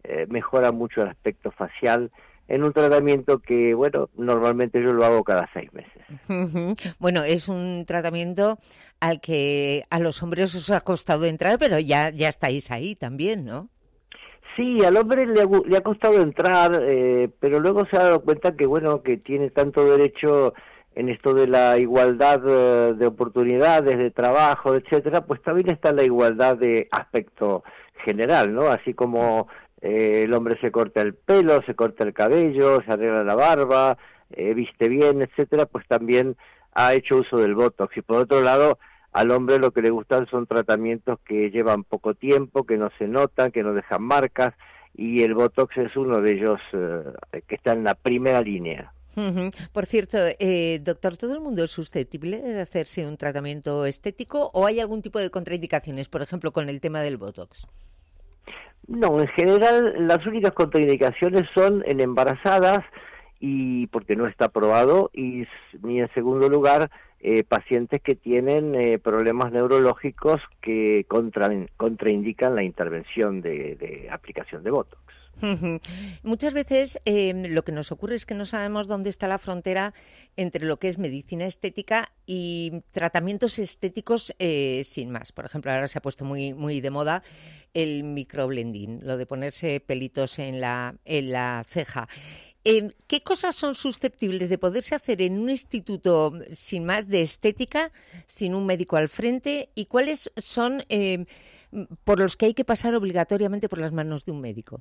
eh, mejora mucho el aspecto facial en un tratamiento que, bueno, normalmente yo lo hago cada seis meses. Uh-huh. Bueno, es un tratamiento al que a los hombres os ha costado entrar, pero ya, ya estáis ahí también, ¿no? Sí, al hombre le ha, le ha costado entrar, eh, pero luego se ha dado cuenta que, bueno, que tiene tanto derecho en esto de la igualdad uh, de oportunidades, de trabajo, etcétera, pues también está la igualdad de aspecto general, ¿no? Así como eh, el hombre se corta el pelo, se corta el cabello, se arregla la barba, eh, viste bien, etcétera, pues también ha hecho uso del Botox. Y por otro lado, al hombre lo que le gustan son tratamientos que llevan poco tiempo, que no se notan, que no dejan marcas, y el Botox es uno de ellos eh, que está en la primera línea. Uh-huh. Por cierto, eh, doctor, ¿todo el mundo es susceptible de hacerse un tratamiento estético o hay algún tipo de contraindicaciones, por ejemplo, con el tema del Botox? No, en general las únicas contraindicaciones son en embarazadas, y porque no está aprobado, y ni en segundo lugar eh, pacientes que tienen eh, problemas neurológicos que contra, contraindican la intervención de, de aplicación de Botox. Uh-huh. Muchas veces eh, lo que nos ocurre es que no sabemos dónde está la frontera entre lo que es medicina estética y tratamientos estéticos eh, sin más. Por ejemplo, ahora se ha puesto muy muy de moda el microblending, lo de ponerse pelitos en la, en la ceja. Eh, ¿Qué cosas son susceptibles de poderse hacer en un instituto sin más de estética, sin un médico al frente? ¿Y cuáles son eh, por los que hay que pasar obligatoriamente por las manos de un médico?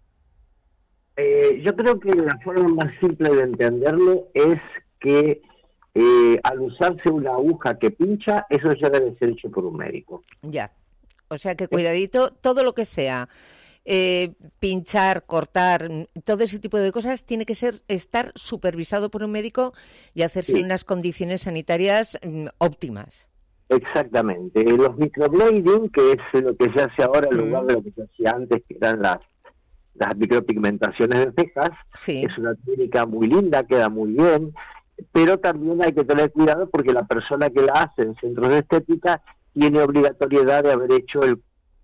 Eh, yo creo que la forma más simple de entenderlo es que eh, al usarse una aguja que pincha, eso ya debe ser hecho por un médico. Ya, o sea que cuidadito, todo lo que sea eh, pinchar, cortar, todo ese tipo de cosas tiene que ser estar supervisado por un médico y hacerse sí. en unas condiciones sanitarias mm, óptimas. Exactamente, los microblading, que es lo que se hace ahora en lugar de lo que se hacía antes, que eran las las micropigmentaciones de cejas, sí. es una técnica muy linda, queda muy bien, pero también hay que tener cuidado porque la persona que la hace en centros de estética tiene obligatoriedad de haber hecho el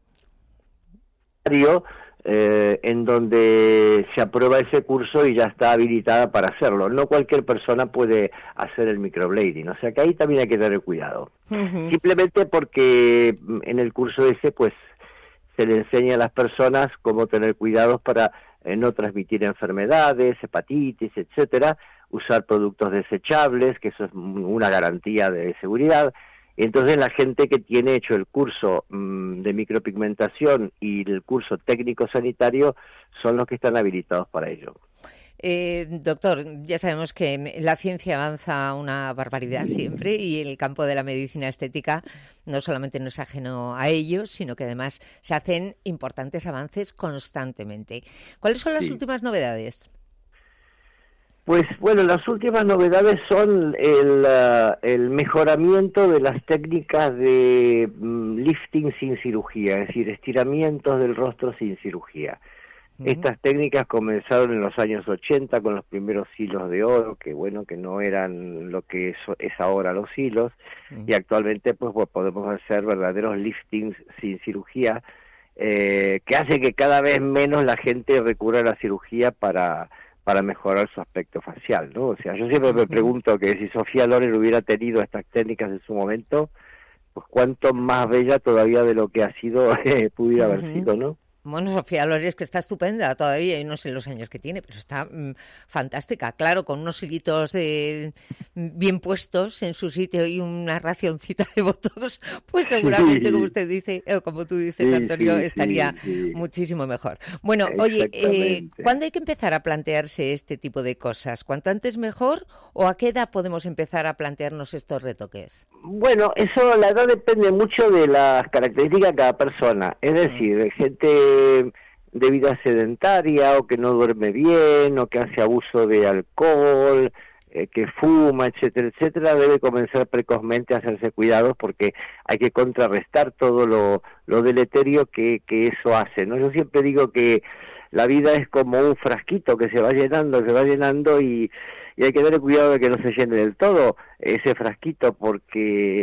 eh, en donde se aprueba ese curso y ya está habilitada para hacerlo. No cualquier persona puede hacer el microblading, o sea que ahí también hay que tener cuidado. Uh-huh. Simplemente porque en el curso ese, pues, se le enseña a las personas cómo tener cuidados para eh, no transmitir enfermedades, hepatitis, etcétera, usar productos desechables, que eso es una garantía de seguridad. Entonces la gente que tiene hecho el curso mmm, de micropigmentación y el curso técnico sanitario son los que están habilitados para ello. Eh, doctor, ya sabemos que la ciencia avanza una barbaridad siempre y el campo de la medicina estética no solamente no es ajeno a ello, sino que además se hacen importantes avances constantemente. ¿Cuáles son las sí. últimas novedades? Pues bueno, las últimas novedades son el, uh, el mejoramiento de las técnicas de um, lifting sin cirugía, es decir, estiramientos del rostro sin cirugía. Estas técnicas comenzaron en los años ochenta con los primeros hilos de oro, que bueno, que no eran lo que es, es ahora los hilos, uh-huh. y actualmente pues, pues podemos hacer verdaderos liftings sin cirugía, eh, que hace que cada vez menos la gente recurra a la cirugía para, para mejorar su aspecto facial, ¿no? O sea, yo siempre uh-huh. me pregunto que si Sofía Loren hubiera tenido estas técnicas en su momento, pues cuánto más bella todavía de lo que ha sido eh, pudiera uh-huh. haber sido, ¿no? Bueno, Sofía Loren es que está estupenda todavía, y no sé los años que tiene, pero está mmm, fantástica. Claro, con unos hilitos eh, bien puestos en su sitio y una racioncita de Botox, pues seguramente, sí. como usted dice, o como tú dices, sí, Antonio, sí, estaría sí, sí. muchísimo mejor. Bueno, oye, eh, ¿cuándo hay que empezar a plantearse este tipo de cosas? ¿Cuanto antes mejor o a qué edad podemos empezar a plantearnos estos retoques? Bueno, eso, la edad depende mucho de las características de cada persona. Es decir, de gente de vida sedentaria o que no duerme bien o que hace abuso de alcohol, eh, que fuma, etcétera, etcétera, debe comenzar precozmente a hacerse cuidados porque hay que contrarrestar todo lo, lo deleterio que, que eso hace, ¿no? Yo siempre digo que la vida es como un frasquito que se va llenando, se va llenando y, y hay que tener cuidado de que no se llene del todo ese frasquito porque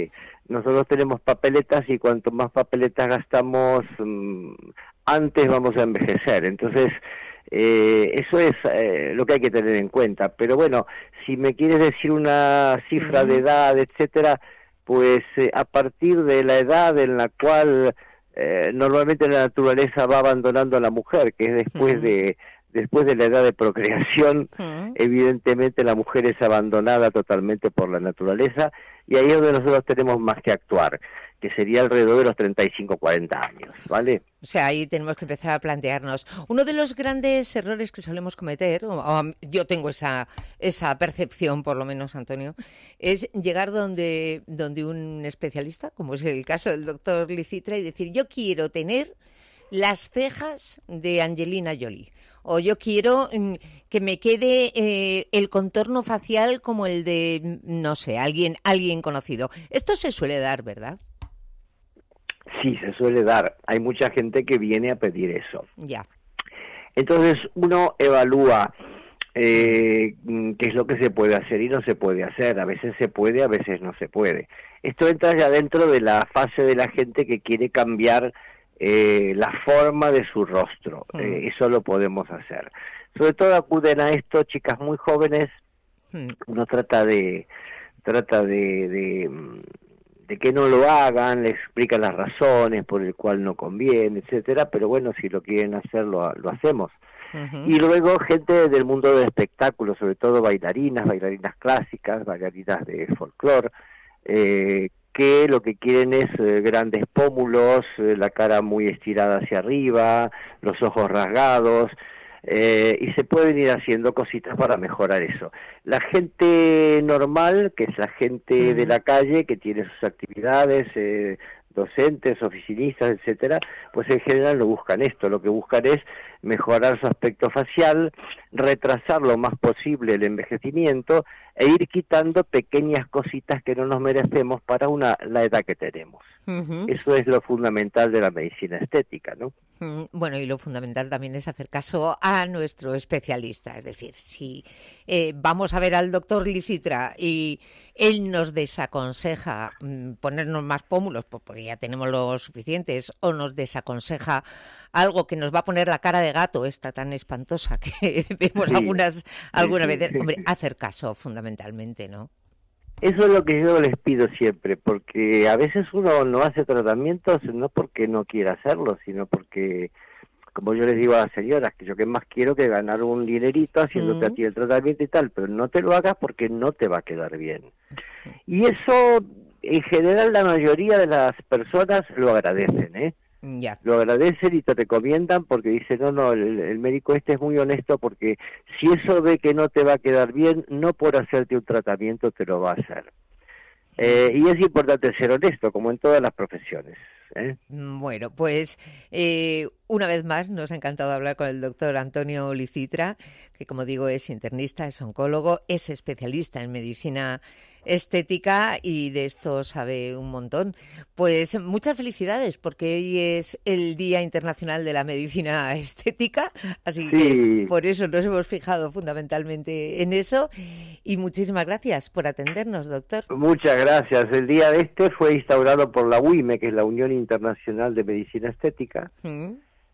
nosotros tenemos papeletas y cuanto más papeletas gastamos, mmm, antes vamos a envejecer. Entonces, eh, eso es eh, lo que hay que tener en cuenta. Pero bueno, si me quieres decir una cifra de edad, etcétera, pues eh, a partir de la edad en la cual eh, normalmente la naturaleza va abandonando a la mujer, que es después uh-huh. de después de la edad de procreación, uh-huh. evidentemente la mujer es abandonada totalmente por la naturaleza, y ahí es donde nosotros tenemos más que actuar, que sería alrededor de los treinta y cinco, cuarenta años, ¿vale? O sea, ahí tenemos que empezar a plantearnos. Uno de los grandes errores que solemos cometer, o, o yo tengo esa esa percepción, por lo menos, Antonio, es llegar donde, donde un especialista, como es el caso del doctor Licitra, y decir, yo quiero tener las cejas de Angelina Jolie, o yo quiero que me quede eh, el contorno facial como el de, no sé, alguien, alguien conocido. Esto se suele dar, ¿verdad? Sí, se suele dar. Hay mucha gente que viene a pedir eso. Ya. Entonces uno evalúa eh, qué es lo que se puede hacer y no se puede hacer. A veces se puede, a veces no se puede. Esto entra ya dentro de la fase de la gente que quiere cambiar eh, la forma de su rostro. Mm. Eh, eso lo podemos hacer. Sobre todo acuden a esto chicas muy jóvenes. Mm. Uno trata de trata de, de de que no lo hagan, le explica las razones por el cual no conviene, etcétera, pero bueno, si lo quieren hacer, lo, lo hacemos. Uh-huh. Y luego gente del mundo del espectáculo, sobre todo bailarinas, bailarinas clásicas, bailarinas de folclore, eh, que lo que quieren es eh, grandes pómulos, eh, la cara muy estirada hacia arriba, los ojos rasgados, Eh, y se pueden ir haciendo cositas para mejorar eso. La gente normal, que es la gente de la calle, que tiene sus actividades, eh, docentes, oficinistas, etcétera, pues en general no buscan esto, lo que buscan es mejorar su aspecto facial, retrasar lo más posible el envejecimiento e ir quitando pequeñas cositas que no nos merecemos para una la edad que tenemos. Uh-huh. Eso es lo fundamental de la medicina estética, ¿no? Bueno, y lo fundamental también es hacer caso a nuestro especialista, es decir, si eh, vamos a ver al doctor Licitra y él nos desaconseja mmm, ponernos más pómulos, pues porque ya tenemos los suficientes, o nos desaconseja algo que nos va a poner la cara de gato, esta tan espantosa que vemos sí. algunas algunas sí, veces, sí, hombre, sí. hacer caso fundamentalmente, ¿no? Eso es lo que yo les pido siempre, porque a veces uno no hace tratamientos no porque no quiera hacerlo, sino porque, como yo les digo a las señoras, que yo que más quiero que ganar un dinerito haciéndote uh-huh. a ti el tratamiento y tal, pero no te lo hagas porque no te va a quedar bien. Y eso, en general, la mayoría de las personas lo agradecen, ¿eh? Ya. Lo agradecen y te recomiendan porque dicen, no, no, el, el médico este es muy honesto porque si eso ve que no te va a quedar bien, no por hacerte un tratamiento te lo va a hacer. Eh, y es importante ser honesto, como en todas las profesiones. ¿eh? Bueno, pues eh, una vez más nos ha encantado hablar con el doctor Antonio Licitra, que como digo es internista, es oncólogo, es especialista en medicina estética y de esto sabe un montón. Pues muchas felicidades porque hoy es el Día Internacional de la Medicina Estética, así sí. que por eso nos hemos fijado fundamentalmente en eso y muchísimas gracias por atendernos, doctor. Muchas gracias. El día de este fue instaurado por la U I M E, que es la Unión Internacional de Medicina Estética. ¿Mm?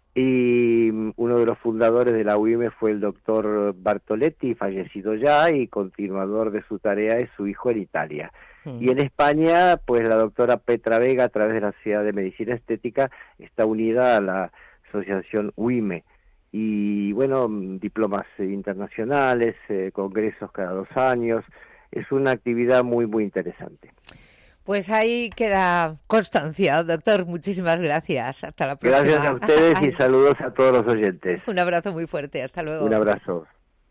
Y uno de los fundadores de la U I M E fue el doctor Bartoletti, fallecido ya, y continuador de su tarea es su hijo en Italia. Mm. Y en España, pues la doctora Petra Vega, a través de la Sociedad de Medicina Estética, está unida a la asociación U I M E. Y bueno, diplomas internacionales, eh, congresos cada dos años, es una actividad muy, muy interesante. Pues ahí queda constancia, doctor. Muchísimas gracias. Hasta la próxima. Gracias a ustedes y saludos a todos los oyentes. Un abrazo muy fuerte. Hasta luego. Un abrazo.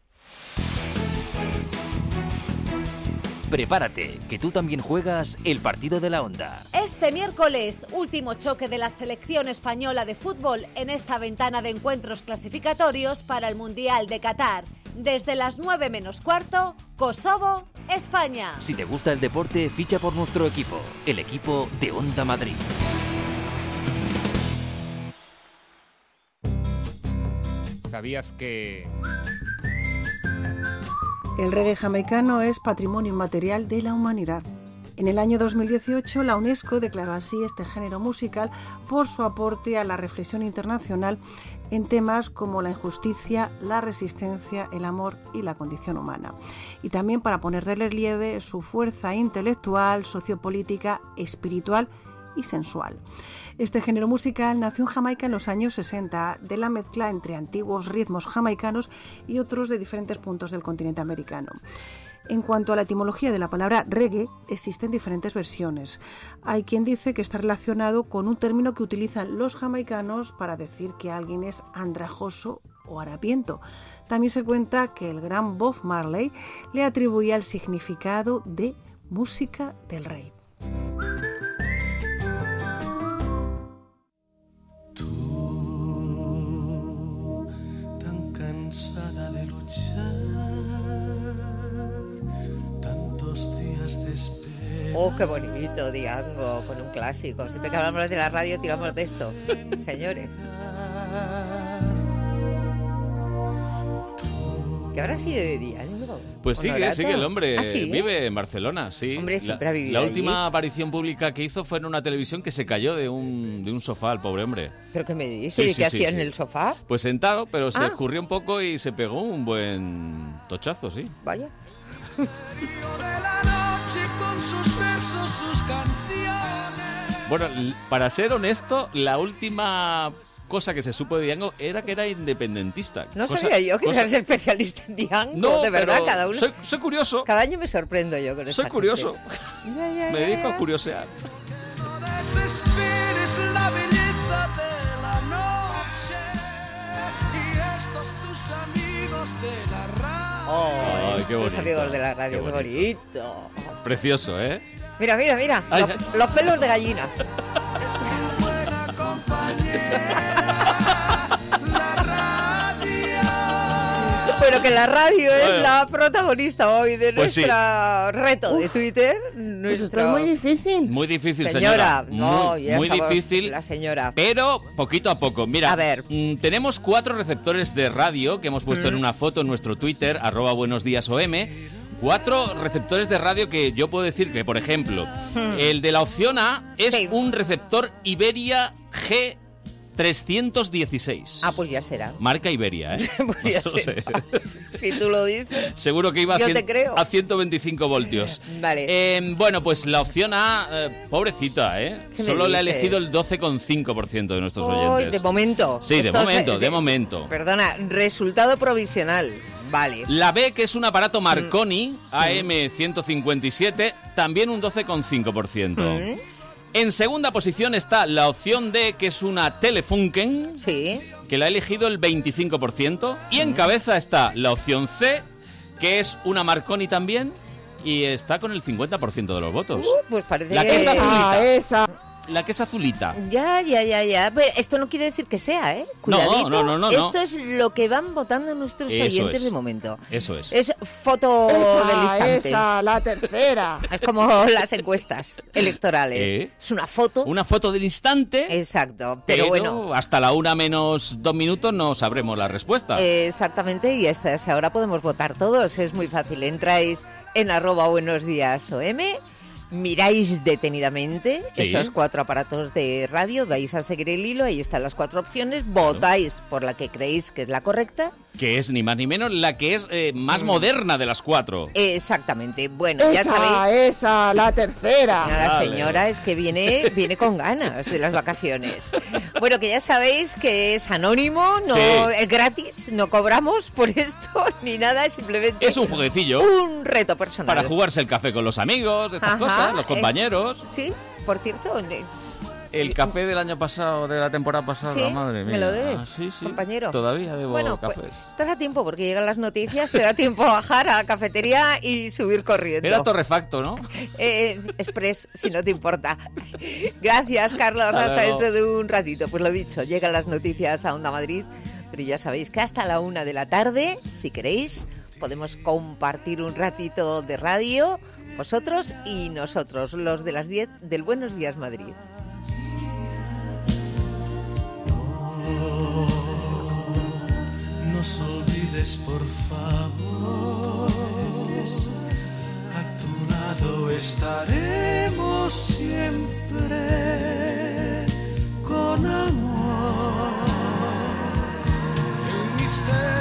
Prepárate, que tú también juegas el partido de la Onda. Este miércoles, último choque de la selección española de fútbol en esta ventana de encuentros clasificatorios para el Mundial de Qatar. Desde las nueve menos cuarto, Kosovo, España. Si te gusta el deporte, ficha por nuestro equipo, el equipo de Onda Madrid. ¿Sabías que...? El reggae jamaicano es patrimonio inmaterial de la humanidad. En el año dos mil dieciocho, la UNESCO declaró así este género musical por su aporte a la reflexión internacional en temas como la injusticia, la resistencia, el amor y la condición humana. Y también para poner de relieve su fuerza intelectual, sociopolítica, espiritual y sensual. Este género musical nació en Jamaica en los años sesenta, de la mezcla entre antiguos ritmos jamaicanos y otros de diferentes puntos del continente americano. En cuanto a la etimología de la palabra reggae, existen diferentes versiones. Hay quien dice que está relacionado con un término que utilizan los jamaicanos para decir que alguien es andrajoso o harapiento. También se cuenta que el gran Bob Marley le atribuía el significado de música del rey. Tan cansada de luchar, tantos días de espera. Oh, qué bonito, Diango, con un clásico. Siempre que hablamos de la radio tiramos de esto, señores. ¿Qué habrá sido de Diango? Pues sigue, Honorato. sigue el hombre. ¿Ah, sí? Vive en Barcelona, sí. Hombre, siempre ha vivido La allí. última aparición pública que hizo fue en una televisión que se cayó de un, de un sofá, el pobre hombre. ¿Pero qué me dices? Sí, ¿Y sí, qué sí, hacía sí. en el sofá? Pues sentado, pero se Ah. escurrió un poco y se pegó un buen tochazo, sí. Vaya. De la noche con sus versos, sus canciones. Bueno, l- para ser honesto, la última cosa que se supo de Diango era que era independentista. No Cosa- sabía yo que cosa- eras especialista en Diango, No, de verdad, pero cada uno. soy- soy curioso. Cada año me sorprendo yo con Soy esta curioso. gente. Ya, ya, Me ya, dedico ya. a curiosear. No desesperes la belleza de la noche y estos tus amigos de la radio. Ay, qué Los bonito. amigos de la radio, Qué qué bonito. Precioso, ¿eh? Mira, mira, mira, Ay, los, ay. los pelos de gallina. Pero que la radio es Bueno. la protagonista hoy de Pues sí. nuestro reto de Twitter. Pues Nuestro... esto es muy difícil. Muy difícil, Señora, señora. no, muy ya muy estamos- difícil. La señora. Pero poquito a poco. Mira, A ver. mm, tenemos cuatro receptores de radio que hemos puesto Mm. en una foto en nuestro Twitter, arroba buenos días O M. Cuatro receptores de radio que yo puedo decir que, por ejemplo, Mm. el de la opción A es un receptor Iberia G trescientos dieciséis. Ah, pues ya será. Marca Iberia, ¿eh? Pues ya No sé. será. Si tú lo dices. Seguro que iba a, Yo cien- te creo. a ciento veinticinco voltios. Vale. Eh, bueno, pues la opción A, eh, pobrecita, ¿eh? ¿Qué me Solo la ha dices? elegido el doce coma cinco por ciento de nuestros Hoy, oyentes. de momento. Sí, de Esto momento, es- de momento. Perdona, resultado provisional. Vale. La B, que es un aparato Marconi Mm. A M ciento cincuenta y siete, también un doce coma cinco por ciento. Mm. En segunda posición está la opción D, que es una Telefunken, sí. que la ha elegido el veinticinco por ciento. Y Mm. en cabeza está la opción C, que es una Marconi también, y está con el cincuenta por ciento de los votos. Uh, pues parece La que es que... azulita. esa. La que es azulita. Ya, ya, ya, ya. Pero esto no quiere decir que sea, ¿eh? Cuidadito. no, no, no, no. Esto es lo que van votando nuestros Eso oyentes es. de momento. Eso es. Es foto Esa, del instante. esa, la tercera. Es como las encuestas electorales. ¿Eh? Es una foto. Una foto del instante. Exacto. Pero, Pero bueno. hasta la una menos dos minutos no sabremos la respuesta. Exactamente, y hasta esa hora podemos votar todos. Es muy fácil. Entráis en arroba buenos días O M, miráis detenidamente Sí. esos cuatro aparatos de radio, dais a seguir el hilo, ahí están las cuatro opciones, votáis por la que creéis que es la correcta. Que es ni más ni menos la que es eh, más moderna de las cuatro. Exactamente. Bueno, ya Esa, sabéis. esa, la tercera. La Vale. señora es que viene, viene con ganas de las vacaciones. Bueno, que ya sabéis que es anónimo, no Sí. es gratis, no cobramos por esto ni nada, es simplemente Es un jueguecillo un reto personal. para jugarse el café con los amigos, estas Ajá, cosas, los es- compañeros. Sí, por cierto, ne- El café del año pasado, de la temporada pasada, sí, madre mía. me lo debes, Ah, sí, sí. compañero. Todavía debo Bueno, pues cafés. estás a tiempo porque llegan las noticias, te da tiempo a bajar a la cafetería y subir corriendo. Era torrefacto, ¿no? Eh, express, si no te importa. Gracias, Carlos. Hasta Hasta luego. dentro de un ratito. Pues lo dicho, llegan las noticias a Onda Madrid, pero ya sabéis que hasta la una de la tarde, si queréis, podemos compartir un ratito de radio, vosotros y nosotros, los de las diez del Buenos Días Madrid. No nos olvides, por favor, a tu lado estaré. con amor. El misterio